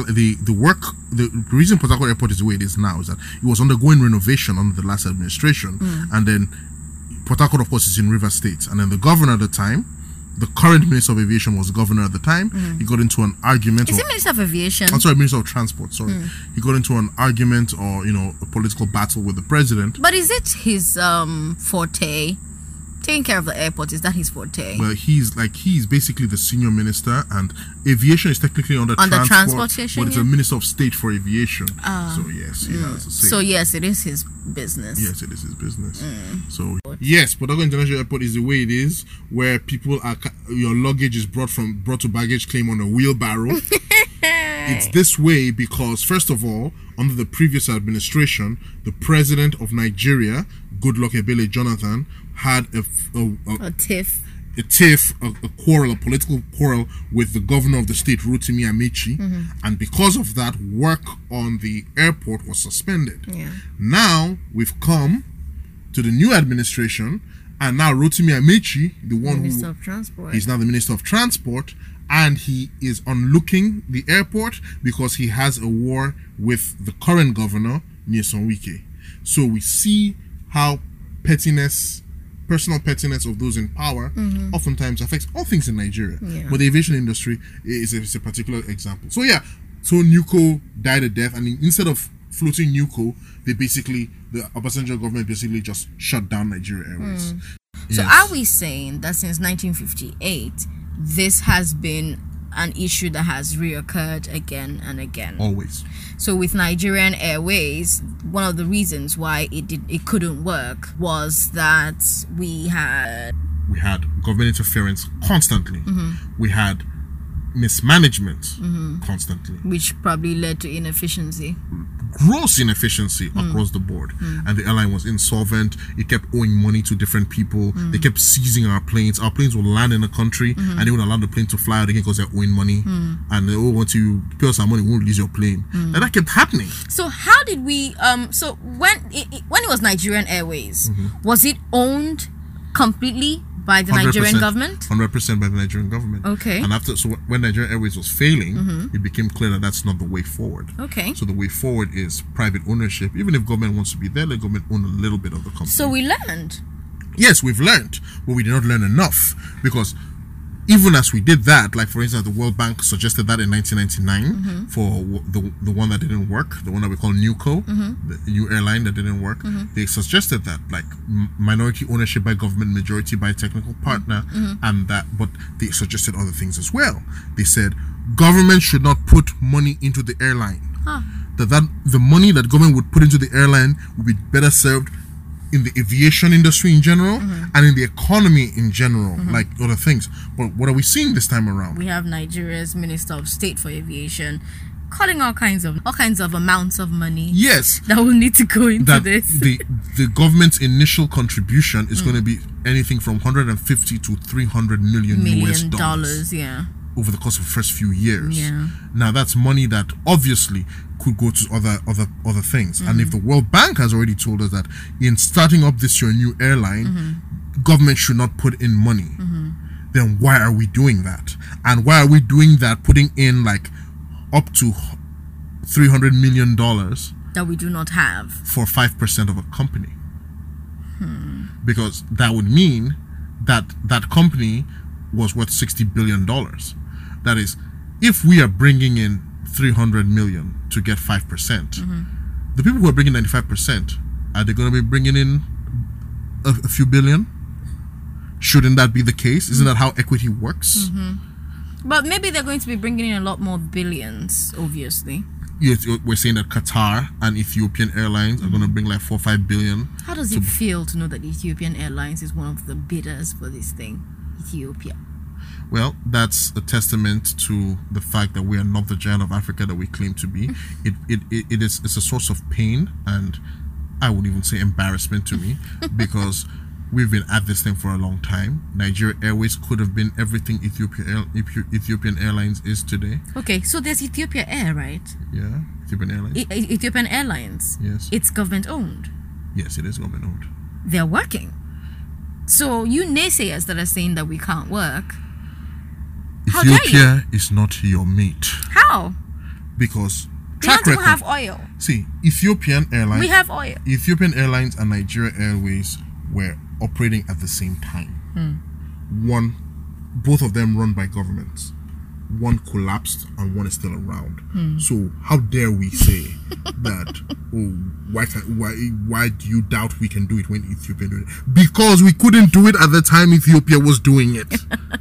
S3: the reason Port Harcourt Airport is the way it is now is that it was undergoing renovation under the last administration, and then Port Harcourt, of course, is in Rivers State, and then the governor at the time, the current Minister of Aviation was governor at the time. He got into an argument.
S2: Is it Minister of Aviation?
S3: I'm sorry, Minister of Transport. Sorry, he got into an argument or a political battle with the president.
S2: But is it his forte? Taking care of the airport, is that his forte?
S3: Well, he's basically the senior minister, and aviation is technically under
S2: transportation,
S3: but it's a minister of state for aviation. So yes, he has a say.
S2: So yes, it is his business.
S3: Yes, it is his business. So yes, Port Harcourt International Airport is the way it is, where your luggage is brought to baggage claim on a wheelbarrow. It's this way because, first of all, under the previous administration, the president of Nigeria, Goodluck Ebele Jonathan, had a
S2: tiff,
S3: a quarrel, a political quarrel with the governor of the state, Rotimi Amechi, and because of that, work on the airport was suspended. Now we've come to the new administration, and now Rotimi Amechi,
S2: Minister of Transport,
S3: he's now the Minister of Transport, and he is unlooking the airport because he has a war with the current governor, Nyesom Wike. So we see how personal pettiness of those in power oftentimes affects all things in Nigeria. But the aviation industry is a particular example. So NUCO died a death, and instead of floating NUCO, the Obasanjo government basically just shut down Nigeria Airways.
S2: So are we saying that since 1958, this has been an issue that has reoccurred again and again?
S3: Always.
S2: So with Nigerian Airways, one of the reasons why it couldn't work was that we had
S3: government interference constantly. We had mismanagement constantly,
S2: which probably led to inefficiency.
S3: Gross inefficiency across the board, and the airline was insolvent. It kept owing money to different people. They kept seizing our planes. Our planes would land in the country, and they would allow the plane to fly out again because they're owing money, and they want to pay us our money, we won't release your plane. And that kept happening.
S2: So how did we so when it was Nigerian Airways, was it owned completely by the Nigerian government?
S3: 100% by the Nigerian government.
S2: Okay.
S3: And when Nigerian Airways was failing, it became clear that that's not the way forward.
S2: Okay.
S3: So the way forward is private ownership. Even if government wants to be there, let government own a little bit of the company.
S2: So we learned.
S3: Yes, we've learned, but we did not learn enough, because even as we did that, like for instance, the World Bank suggested that in 1999 for the one that didn't work, the one that we call NUCO, the new airline that didn't work. They suggested that, like, minority ownership by government, majority by technical partner, and that. But they suggested other things as well. They said government should not put money into the airline. That the money that government would put into the airline would be better served in the aviation industry in general and in the economy in general, like other things. But what are we seeing this time around?
S2: We have Nigeria's Minister of State for Aviation calling all kinds of amounts of money.
S3: Yes,
S2: that will need to go into this.
S3: The government's initial contribution is going to be anything from 150 to 300 million US dollars.
S2: Yeah.
S3: Over the course of the first few years. Now that's money that obviously could go to other things. And if the World Bank has already told us that in starting up your new airline, government should not put in money, then why are we doing that? And why are we doing that, putting in like up to $300 million
S2: that we do not have
S3: for 5% of a company. Because that would mean that that company was worth $60 billion. That is, if we are bringing in 300 million to get 5%, the people who are bringing 95%, are they going to be bringing in a few billion? Shouldn't that be the case? Isn't that how equity works?
S2: But maybe they're going to be bringing in a lot more billions, obviously.
S3: Yes, we're saying that Qatar and Ethiopian Airlines are going to bring like 4 or 5 billion.
S2: How does it feel to know that Ethiopian Airlines is one of the bidders for this thing, Ethiopia?
S3: Well, that's a testament to the fact that we are not the giant of Africa that we claim to be. It's a source of pain, and I would even say embarrassment to me, because we've been at this thing for a long time. Nigeria Airways could have been everything Ethiopian Airlines is today.
S2: Okay, so there's Ethiopia Air, right?
S3: Yeah, Ethiopian Airlines.
S2: Ethiopian Airlines.
S3: Yes.
S2: It's government owned.
S3: Yes, it is government owned.
S2: They're working. So you naysayers that are saying that we can't work, how dare you?
S3: Ethiopia is not your mate.
S2: How?
S3: Because
S2: They don't even have oil.
S3: See, Ethiopian Airlines.
S2: We have oil.
S3: Ethiopian Airlines and Nigeria Airways were operating at the same time. Both of them run by governments. One collapsed and one is still around. So how dare we say that? Why do you doubt we can do it when Ethiopia did it? Because we couldn't do it at the time Ethiopia was doing it.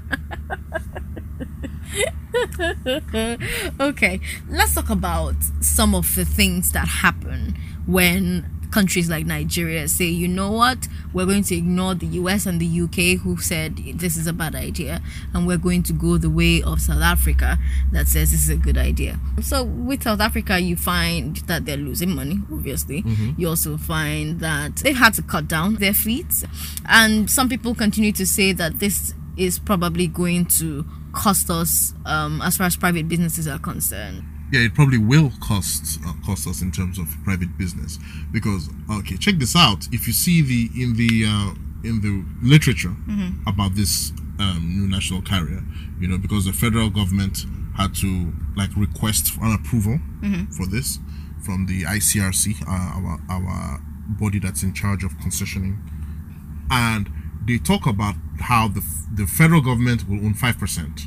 S2: Okay, let's talk about some of the things that happen when countries like Nigeria say, you know what, we're going to ignore the US and the UK who said this is a bad idea, and we're going to go the way of South Africa that says this is a good idea. So with South Africa, you find that they're losing money, obviously. You also find that they've had to cut down their fleets, and some people continue to say that this is probably going to cost us as far as private businesses are concerned.
S3: Yeah, it probably will cost us in terms of private business, because okay, check this out. If you see in the literature about this new national carrier, because the federal government had to request an approval for this from the ICRC, our body that's in charge of concessioning, and they talk about how the federal government will own 5%.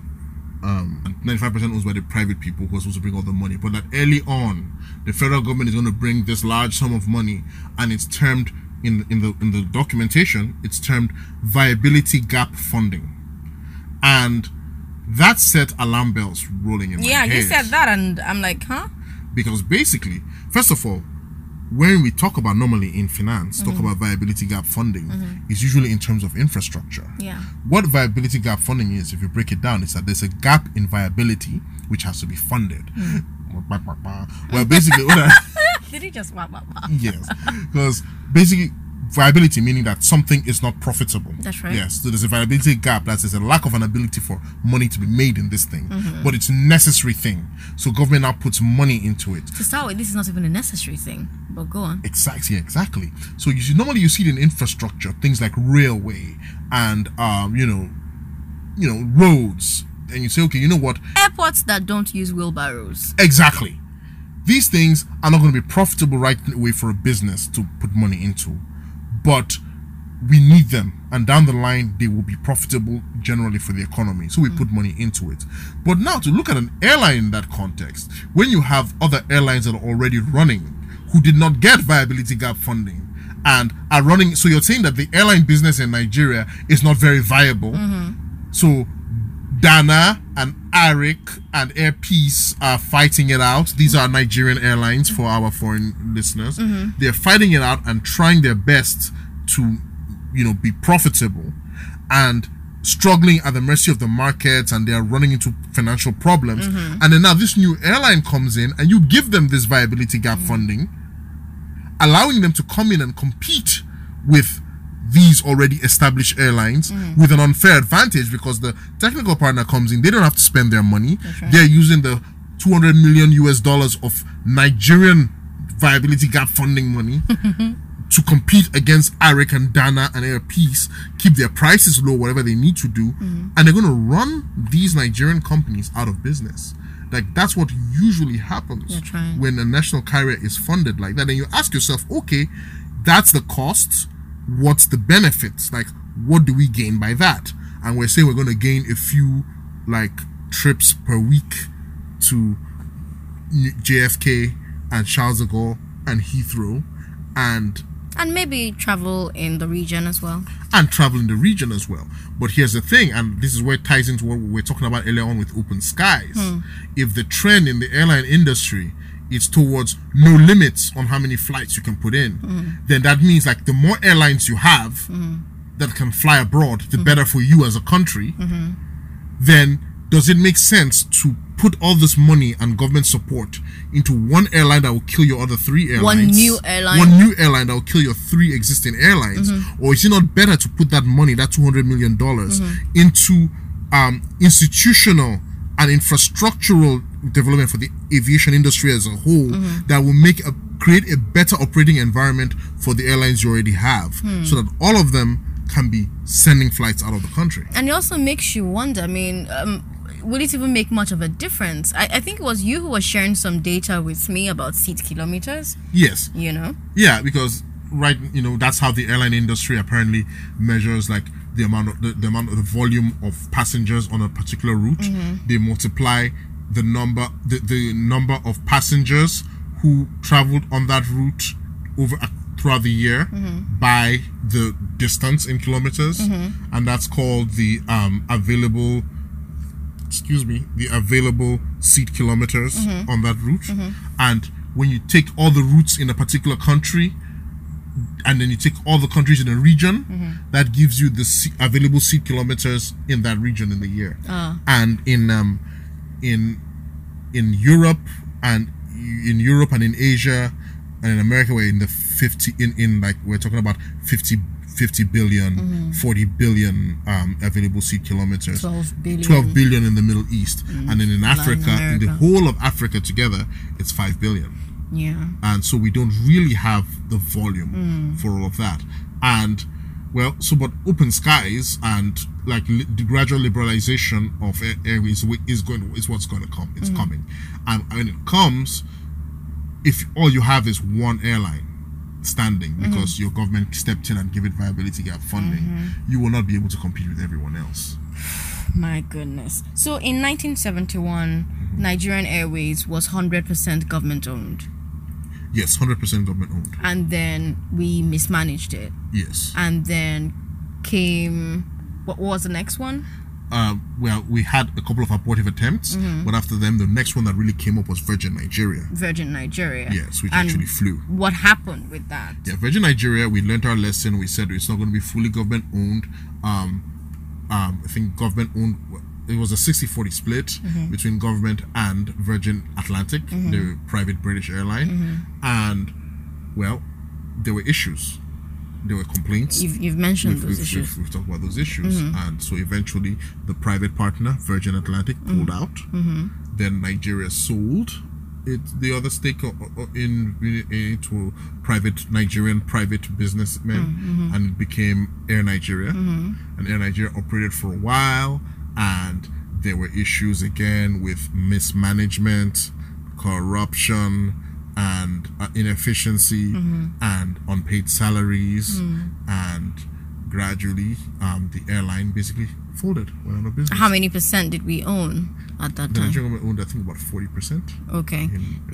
S3: 95% owned by the private people who are supposed to bring all the money, but that early on the federal government is going to bring this large sum of money, and it's termed in the documentation, it's termed viability gap funding, and that set alarm bells rolling in my head.
S2: You said that and I'm like, huh?
S3: Because basically, first of all, when we talk about normally in finance, talk about viability gap funding, is usually in terms of infrastructure.
S2: Yeah.
S3: What viability gap funding is, if you break it down, is that there's a gap in viability which has to be funded. Well, basically,
S2: did he just wah?
S3: Yes, because basically viability meaning that something is not profitable.
S2: That's right.
S3: Yes, so there's a viability gap. That is a lack of an ability for money to be made in this thing, but it's a necessary thing. So government now puts money into it.
S2: To start with, this is not even a necessary thing, but go on.
S3: Exactly. So normally you see it in infrastructure, things like railway and roads, and you say, okay, you know what?
S2: Airports that don't use wheelbarrows.
S3: Exactly. These things are not going to be profitable right away for a business to put money into, but we need them, and down the line they will be profitable generally for the economy, so we put money into it. But now to look at an airline in that context, when you have other airlines that are already running who did not get viability gap funding and are running, so you're saying that the airline business in Nigeria is not very viable. So Dana and Arik and Air Peace are fighting it out. These are Nigerian airlines for our foreign listeners. They're fighting it out and trying their best to be profitable, and struggling at the mercy of the markets, and they are running into financial problems. And then now this new airline comes in and you give them this viability gap funding, allowing them to come in and compete with these already established airlines with an unfair advantage, because the technical partner comes in, they don't have to spend their money.
S2: Right.
S3: They're using the $200 million of Nigerian viability gap funding money to compete against Arik and Dana and Air Peace, keep their prices low, whatever they need to do, and they're going to run these Nigerian companies out of business. Like, that's what usually happens
S2: They're trying.
S3: when a national carrier is funded like that. And you ask yourself, okay, that's the cost. What's the benefits? Like, what do we gain by that? And we're saying we're going to gain a few, like, trips per week to JFK and Charles de Gaulle and Heathrow, and
S2: maybe travel in the region as well.
S3: And travel in the region as well. But here's the thing, and this is where it ties into what we were talking about earlier on with open skies. If the trend in the airline industry is towards no limits on how many flights you can put in, then that means, like, the more airlines you have that can fly abroad, the better for you as a country. Then does it make sense to put all this money and government support into one airline that will kill your other three airlines?
S2: One new airline
S3: that will kill your three existing airlines? Or is it not better to put that money, that $200 million, into institutional and infrastructural development for the aviation industry as a whole, that will create a better operating environment for the airlines you already have, so that all of them can be sending flights out of the country?
S2: And it also makes you wonder, I mean, would it even make much of a difference? I think it was you who was sharing some data with me about seat kilometers.
S3: Yes.
S2: You know?
S3: Yeah, because that's how the airline industry apparently measures, like, the amount of the volume of passengers on a particular route. They multiply the number of passengers who traveled on that route throughout the year by the distance in kilometers, and that's called the available seat kilometers on that route. And when you take all the routes in a particular country, and then you take all the countries in a region, that gives you the available seat kilometers in that region in the year. And in Europe and in Asia and in America, we're in the 50 we're talking about 50 billion, 40 billion available seat kilometers.
S2: 12 billion.
S3: 12 billion in the Middle East. And then in Africa, in the whole of Africa together, it's 5 billion.
S2: Yeah.
S3: And so we don't really have the volume for all of that. And, but open skies and, like, the gradual liberalization of airways is what's going to come. It's coming. And when it comes, if all you have is one airline standing because your government stepped in and gave it viability gap funding, you will not be able to compete with everyone else.
S2: My goodness. So in 1971, Nigerian Airways was 100% government owned.
S3: Yes, 100% government owned.
S2: And then we mismanaged it.
S3: Yes.
S2: And then came, what was the next one?
S3: We had a couple of abortive attempts, but after them, the next one that really came up was Virgin Nigeria.
S2: Yes,
S3: which actually flew.
S2: What happened with that?
S3: Yeah, Virgin Nigeria, we learned our lesson. We said it's not going to be fully government owned. I think government owned, it was a 60-40 split between government and Virgin Atlantic, the private British airline. And, there were issues. There were complaints.
S2: You've mentioned those issues.
S3: We've talked about those issues. And so eventually the private partner, Virgin Atlantic, pulled out. Then Nigeria sold the other stake to Nigerian private businessmen, and it became Air Nigeria. And Air Nigeria operated for a while, and there were issues again with mismanagement, corruption, and inefficiency, and unpaid salaries, and gradually the airline basically folded, went out of business.
S2: How many percent did we own at that time?
S3: The Nigerian government owned, I think, about 40%.
S2: Okay.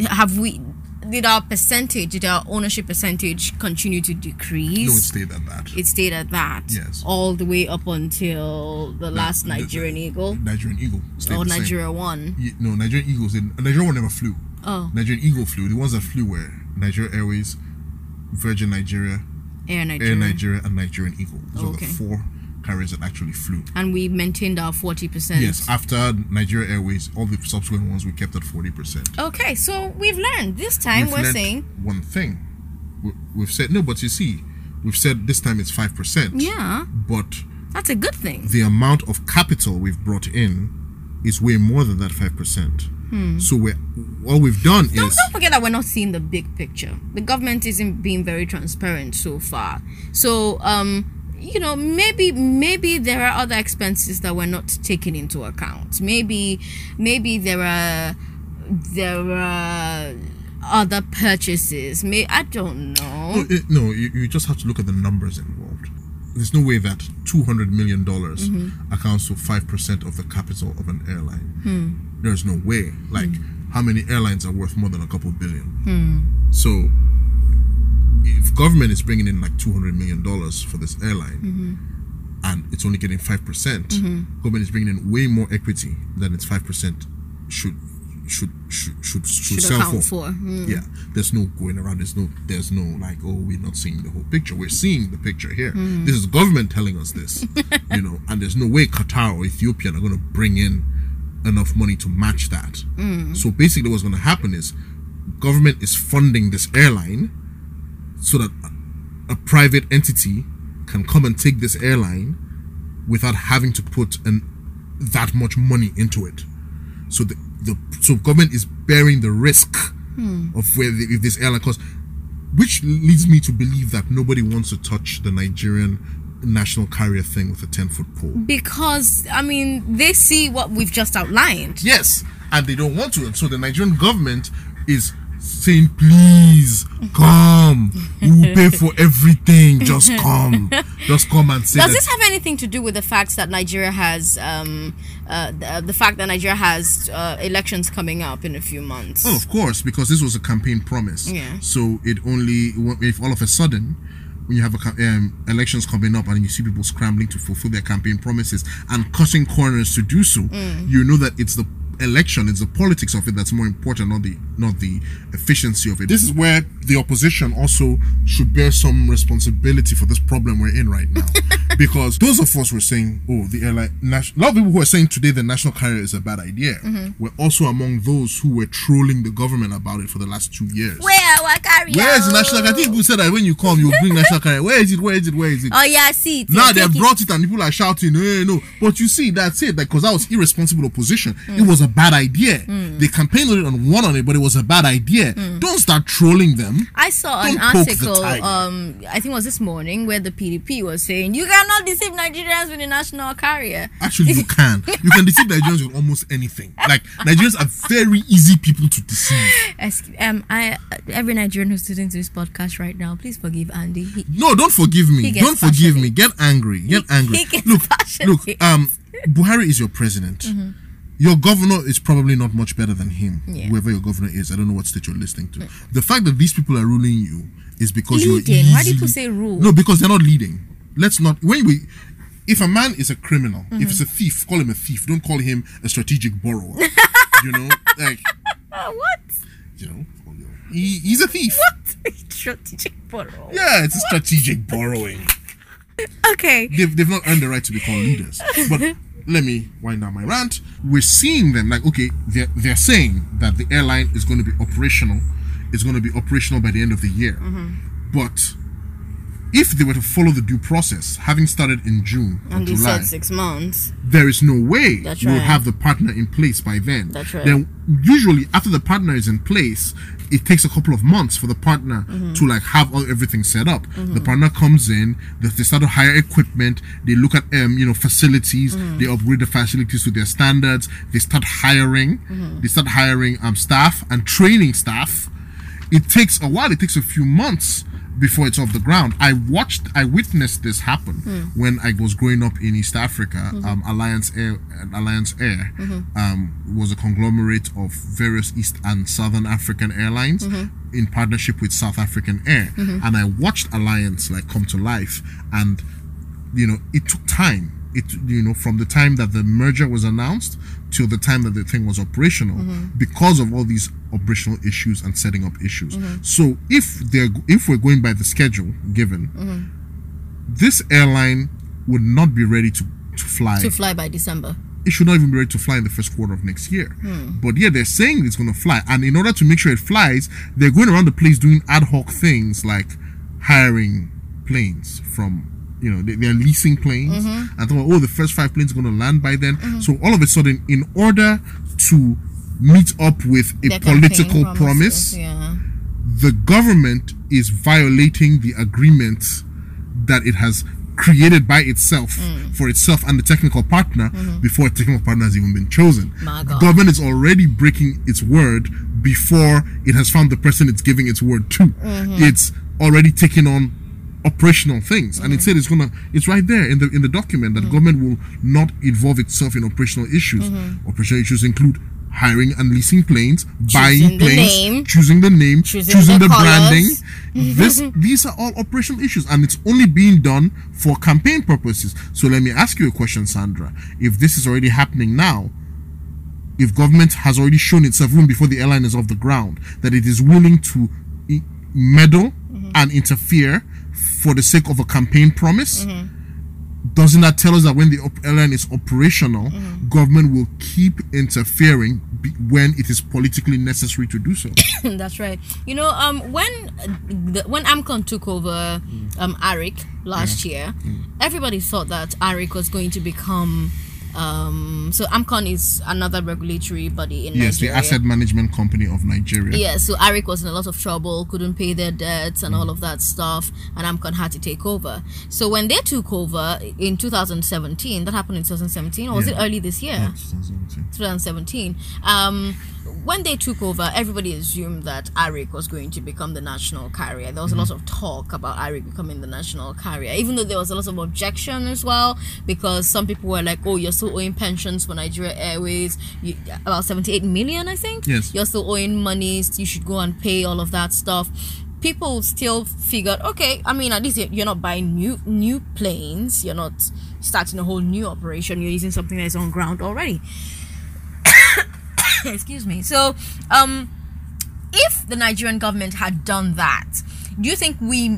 S2: Did our ownership percentage continue to decrease?
S3: No, it stayed at that.
S2: It stayed at that.
S3: Yes.
S2: All the way up until the last Nigerian Eagle.
S3: Nigerian Eagle stayed
S2: or
S3: the same.
S2: Nigeria One.
S3: No, Nigerian Eagle Nigeria One never flew.
S2: Oh.
S3: Nigerian Eagle flew. The ones that flew were Nigeria Airways, Virgin Nigeria,
S2: Air Nigeria,
S3: and Nigerian Eagle. Those are the four carriers that actually flew.
S2: And we maintained our 40%.
S3: Yes, after Nigeria Airways, all the subsequent ones we kept at 40%.
S2: Okay, so we've learned. This time we're saying
S3: one thing. We've said, no, but you see, we've said this time it's 5%.
S2: Yeah.
S3: But
S2: that's a good thing.
S3: The amount of capital we've brought in is way more than that 5%. So all we've done is...
S2: Don't forget that we're not seeing the big picture. The government isn't being very transparent so far. So, maybe there are other expenses that were not taken into account. Maybe there are other purchases. I don't know.
S3: No, you just have to look at the numbers involved. There's no way that $200 million accounts for 5% of the capital of an airline. There's no way. Like, how many airlines are worth more than a couple billion? So, if government is bringing in like $200 million for this airline, and it's only getting 5%, government is bringing in way more equity than its 5% should sell
S2: account for.
S3: Yeah, there's no going around. There's no like, oh, we're not seeing the whole picture. We're seeing the picture here. This is government telling us this, and there's no way Qatar or Ethiopia are going to bring in enough money to match that. So basically, what's going to happen is government is funding this airline so that a private entity can come and take this airline without having to put that much money into it. So so government is bearing the risk of if this airline costs, which leads me to believe that nobody wants to touch the Nigerian national carrier thing with a 10-foot pole.
S2: Because, they see what we've just outlined.
S3: Yes, and they don't want to. And so the Nigerian government is saying, please come, we will pay for everything, just come and say.
S2: Does this have anything to do with the fact that Nigeria has elections coming up in a few months?
S3: Oh, of course, because this was a campaign promise.
S2: Yeah.
S3: So if all of a sudden, when you have elections coming up and you see people scrambling to fulfill their campaign promises and cutting corners to do so, you know that it's the election, it's the politics of it that's more important, not the efficiency of it. This is where the opposition also should bear some responsibility for this problem we're in right now. Because those of us were saying, the airline, a lot of people who are saying today the national carrier is a bad idea, were also among those who were trolling the government about it for the last 2 years.
S2: Where our carrier?
S3: Where is the national carrier? I think people said that when you come, you bring national carrier. Where is it?
S2: Oh yeah, I see it.
S3: Now they have brought it and people are shouting, no. But you see, that's it. Because that was irresponsible opposition. It was a bad idea. They campaigned on it and won on it, but it was a bad idea. Don't start trolling them.
S2: I saw an article, I think it was this morning, where the PDP was saying, you cannot deceive Nigerians with a national carrier.
S3: Actually, you can. You can deceive Nigerians with almost anything. Like, Nigerians are very easy people to deceive.
S2: Every Nigerian who's listening to this podcast right now, please forgive Andy.
S3: No, don't forgive me. Don't forgive me. Get angry. Look, Buhari is your president. Your governor is probably not much better than him, whoever your governor is. I don't know what state you're listening to. The fact that these people are ruling you is because you're easy.
S2: Why do people say rule?
S3: No, because they're not leading. Let's not. If a man is a criminal, if it's a thief, call him a thief. Don't call him a strategic borrower. Like
S2: what?
S3: He's a thief.
S2: What? Strategic borrower?
S3: Yeah, it's a strategic borrowing.
S2: Okay.
S3: They've not earned the right to become leaders. But let me wind down my rant. We're seeing them like, okay, they're saying that the airline is going to be operational. It's going to be operational by the end of the year. But if they were to follow the due process, having started in June or
S2: and
S3: July,
S2: said 6 months,
S3: there is no way we'll
S2: right.
S3: have the partner in place by then.
S2: That's right.
S3: Then usually after the partner is in place, it takes a couple of months for the partner to like have everything set up. The partner comes in, they start to hire equipment, they look at facilities, they upgrade the facilities to their standards, they start hiring, staff and training staff. It takes a while, it takes a few months before it's off the ground. I witnessed this happen when I was growing up in East Africa. Alliance Air was a conglomerate of various East and Southern African airlines in partnership with South African Air, and I watched Alliance like come to life, and it took time. From the time that the merger was announced till the time that the thing was operational, because of all these operational issues and setting up issues. So if we're going by the schedule given, this airline would not be ready to fly
S2: by December.
S3: It should not even be ready to fly in the first quarter of next year. But yeah, they're saying it's going to fly, and in order to make sure it flies, they're going around the place doing ad hoc things like hiring planes from they're leasing planes and thought, the first 5 planes are going to land by then. So all of a sudden, in order to meet up with a political promise, the government is violating the agreement that it has created by itself for itself and the technical partner before a technical partner has even been chosen.
S2: My
S3: The
S2: God.
S3: government is already breaking its word before it has found the person it's giving its word to. It's already taking on operational things, and it said it's right there in the document that government will not involve itself in operational issues. Operational issues include hiring and leasing planes, buying
S2: the
S3: planes,
S2: name,
S3: choosing the name, choosing the branding.
S2: colours.
S3: These are all operational issues, and it's only being done for campaign purposes. So let me ask you a question, Sandra. If this is already happening now, if government has already shown itself even before the airline is off the ground that it is willing to meddle and interfere for the sake of a campaign promise, doesn't that tell us that when the airline is operational, government will keep interfering when it is politically necessary to do so?
S2: That's right. You know, when Amcon took over ARIC last year, everybody thought that ARIC was going to become so Amcon is another regulatory body in
S3: Yes,
S2: Nigeria.
S3: the asset management company of Nigeria.
S2: Yeah, so ARIC was in a lot of trouble, couldn't pay their debts and all of that stuff, and Amcon had to take over. So when they took over in 2017, that happened in 2017, or was it early this year? 2017. When they took over, everybody assumed that ARIC was going to become the national carrier. There was a lot of talk about ARIC becoming the national carrier, even though there was a lot of objection as well, because some people were like, oh, you're still owing pensions for Nigeria Airways, about 78 million, I think.
S3: Yes.
S2: You're still owing monies, you should go and pay all of that stuff. People still figured, okay, I mean, at least you're not buying new planes, you're not starting a whole new operation, you're using something that's on ground already. Excuse me. So, if the Nigerian government had done that, do you think we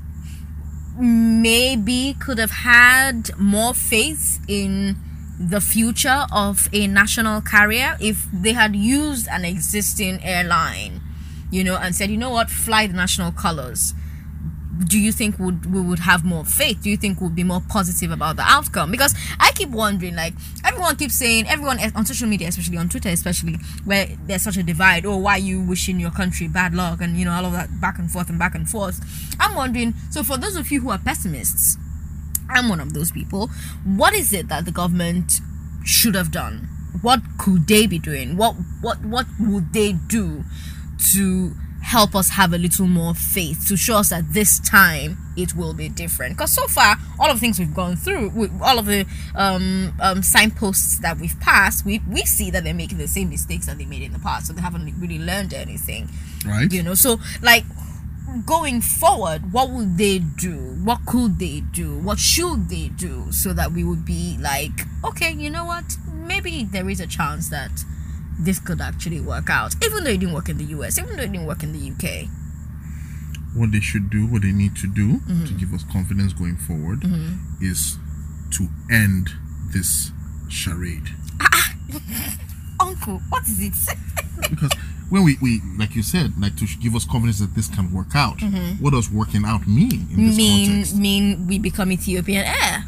S2: maybe could have had more faith in the future of a national carrier if they had used an existing airline, and said, you know what, fly the national colors? Do you think we would have more faith? Do you think we'll be more positive about the outcome? Because I keep wondering, like, everyone keeps saying, everyone on social media, especially on Twitter, especially, where there's such a divide, oh, why are you wishing your country bad luck, and all of that back and forth. I'm wondering, so for those of you who are pessimists, I'm one of those people, what is it that the government should have done? What could they be doing? What would they do to help us have a little more faith, to show us that this time it will be different? Because so far, all of the things we've gone through, with all of the signposts that we've passed, we see that they're making the same mistakes that they made in the past, so they haven't really learned anything,
S3: Right.
S2: So like, going forward, what would they do? What could they do? What should they do so that we would be like, okay, you know what, maybe there is a chance that this could actually work out, even though it didn't work in the US, even though it didn't work in the UK.
S3: What they should do, what they need to do to give us confidence going forward is to end this charade.
S2: Uncle, what is it?
S3: Because when we like you said, like, to give us confidence that this can work out, what does working out mean in this context?
S2: mean we become Ethiopian Air.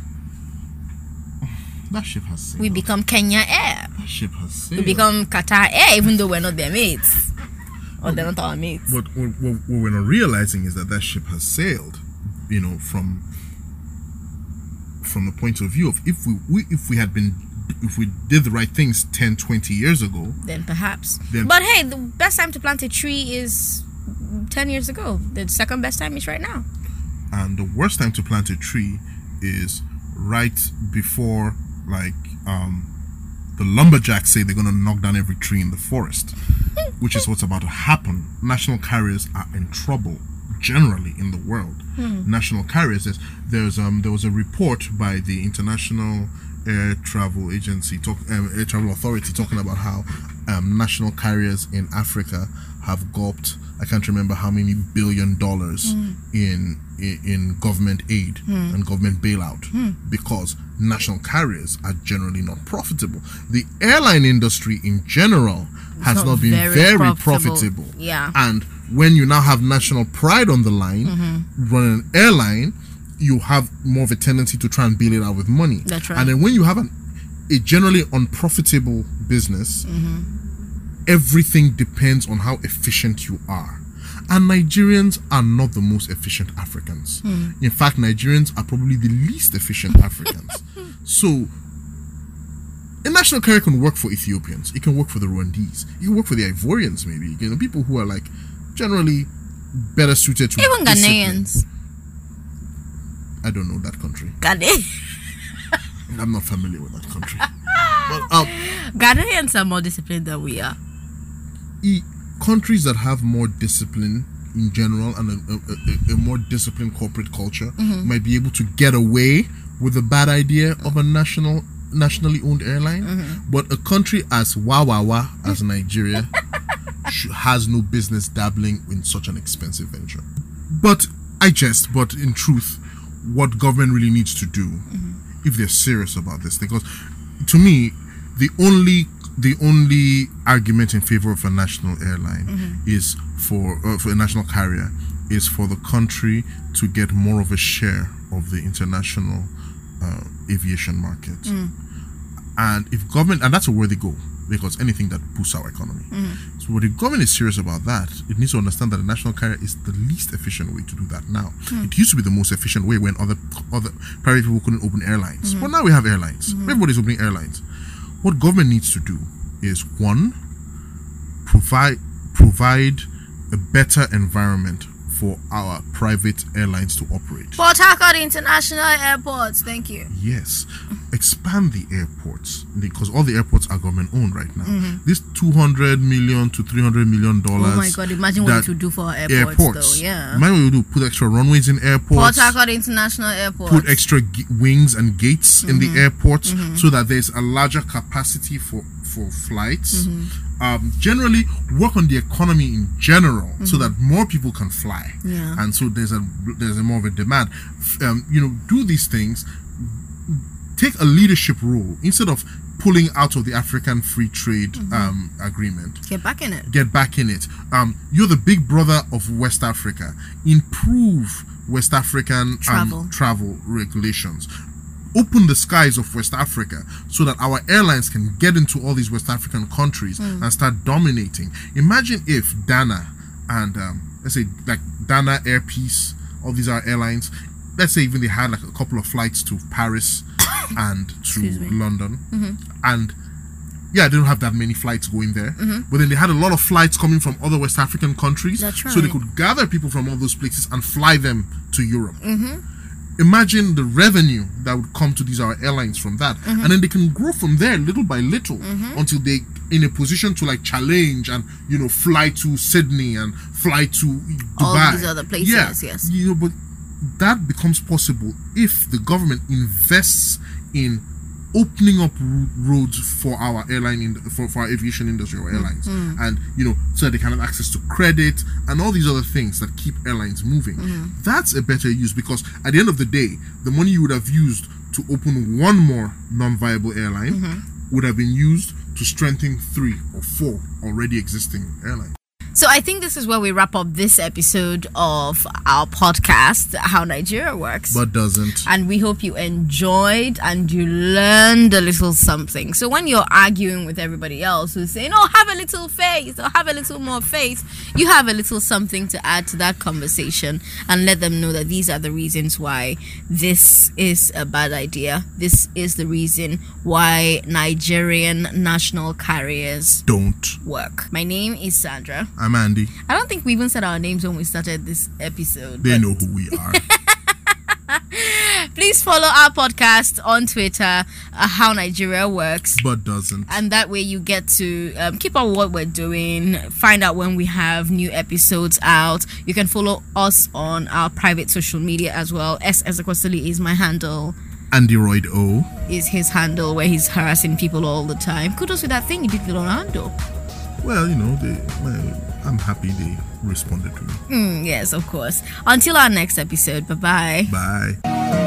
S3: That ship has sailed.
S2: We become Kenya Air.
S3: That ship has sailed.
S2: We become Qatar Air, even though we're not their mates. Or they're not our mates.
S3: What we're not realizing is that ship has sailed, from the point of view of if we did the right things 10, 20 years ago,
S2: Then perhaps. But hey, the best time to plant a tree is 10 years ago. The second best time is right now.
S3: and the worst time to plant a tree is right before, like, the lumberjacks say they're going to knock down every tree in the forest, which is what's about to happen. National carriers are in trouble generally in the world. National carriers, there was a report by the International Air Travel Agency, Air Travel Authority, talking about how national carriers in Africa have gulped, I can't remember how many $1 billion in government aid and government bailout because national carriers are generally not profitable. The airline industry in general has not been very profitable.
S2: Yeah.
S3: And when you now have national pride on the line, running an airline, you have more of a tendency to try and bail it out with money.
S2: That's right.
S3: And then when you have a generally unprofitable business, everything depends on how efficient you are. And Nigerians are not the most efficient Africans. In fact, Nigerians are probably the least efficient Africans. So, a national carrier can work for Ethiopians. It can work for the Rwandese. It can work for the Ivorians, maybe. You know, people who are like generally better suited to
S2: even Ghanaians.
S3: I don't know that country. I'm not familiar with that country. But
S2: Ghanaians are more disciplined than we are.
S3: Countries that have more discipline in general and a more disciplined corporate culture might be able to get away with the bad idea of a nationally owned airline. But a country as wawawa as Nigeria has no business dabbling in such an expensive venture. But in truth, what government really needs to do, if they're serious about this, because to me, the only argument in favor of a national airline is for a national carrier is for the country to get more of a share of the international aviation market. And if government, and that's a worthy goal, because anything that boosts our economy. So when the government is serious about that, it needs to understand that a national carrier is the least efficient way to do that now. It used to be the most efficient way when other private people couldn't open airlines. But now we have airlines. Everybody's opening airlines. What government needs to do is, one, provide a better environment for our private airlines to operate.
S2: Port Harcourt International Airports, thank you.
S3: Yes. Expand the airports, because all the airports are government owned right now. This $200 million to $300 million.
S2: Oh my God, imagine what it would do for our airports though. Yeah.
S3: Imagine what we do, put extra runways in airports.
S2: Port Harcourt International Airport.
S3: Put extra wings and gates in the airports so that there's a larger capacity for flights. Generally work on the economy in general so that more people can fly. And so there's a more of a demand. Do these things. Take a leadership role instead of pulling out of the African Free Trade Agreement.
S2: Get back in it.
S3: You're the big brother of West Africa. Improve West African travel regulations. Open the skies of West Africa so that our airlines can get into all these West African countries and start dominating. Imagine if Dana and let's say like Dana, Air Peace, all these are airlines. Let's say even they had like a couple of flights to Paris and to London, and they don't have that many flights going there, but then they had a lot of flights coming from other West African countries.
S2: That's right.
S3: So they could gather people from all those places and fly them to Europe. Imagine the revenue that would come to these our airlines from that, and then they can grow from there little by little until they in a position to like challenge and fly to Sydney and fly to Dubai,
S2: all these other places. Yes.
S3: But that becomes possible if the government invests in opening up roads for our airline for our aviation industry or airlines, and so that they can have access to credit and all these other things that keep airlines moving. That's a better use, because at the end of the day, the money you would have used to open one more non-viable airline would have been used to strengthen 3 or 4 already existing airlines.
S2: So I think this is where we wrap up this episode of our podcast, How Nigeria Works.
S3: But doesn't.
S2: And we hope you enjoyed and you learned a little something. So when you're arguing with everybody else who's saying, oh, have a little faith or have a little more faith, you have a little something to add to that conversation and let them know that these are the reasons why this is a bad idea. This is the reason why Nigerian national carriers
S3: don't
S2: work. My name is Sandra.
S3: I'm Andy.
S2: I don't think we even said our names when we started this episode.
S3: They know who we are.
S2: Please follow our podcast on Twitter, How Nigeria Works.
S3: But doesn't.
S2: And that way you get to keep up with what we're doing, find out when we have new episodes out. You can follow us on our private social media as well. S. Ezekwesili is my handle.
S3: Andy Royd O
S2: is his handle, where he's harassing people all the time. Kudos to that thing you did with Orlando.
S3: Well, I'm happy they responded to me.
S2: Yes, of course. Until our next episode. Bye-bye.
S3: Bye.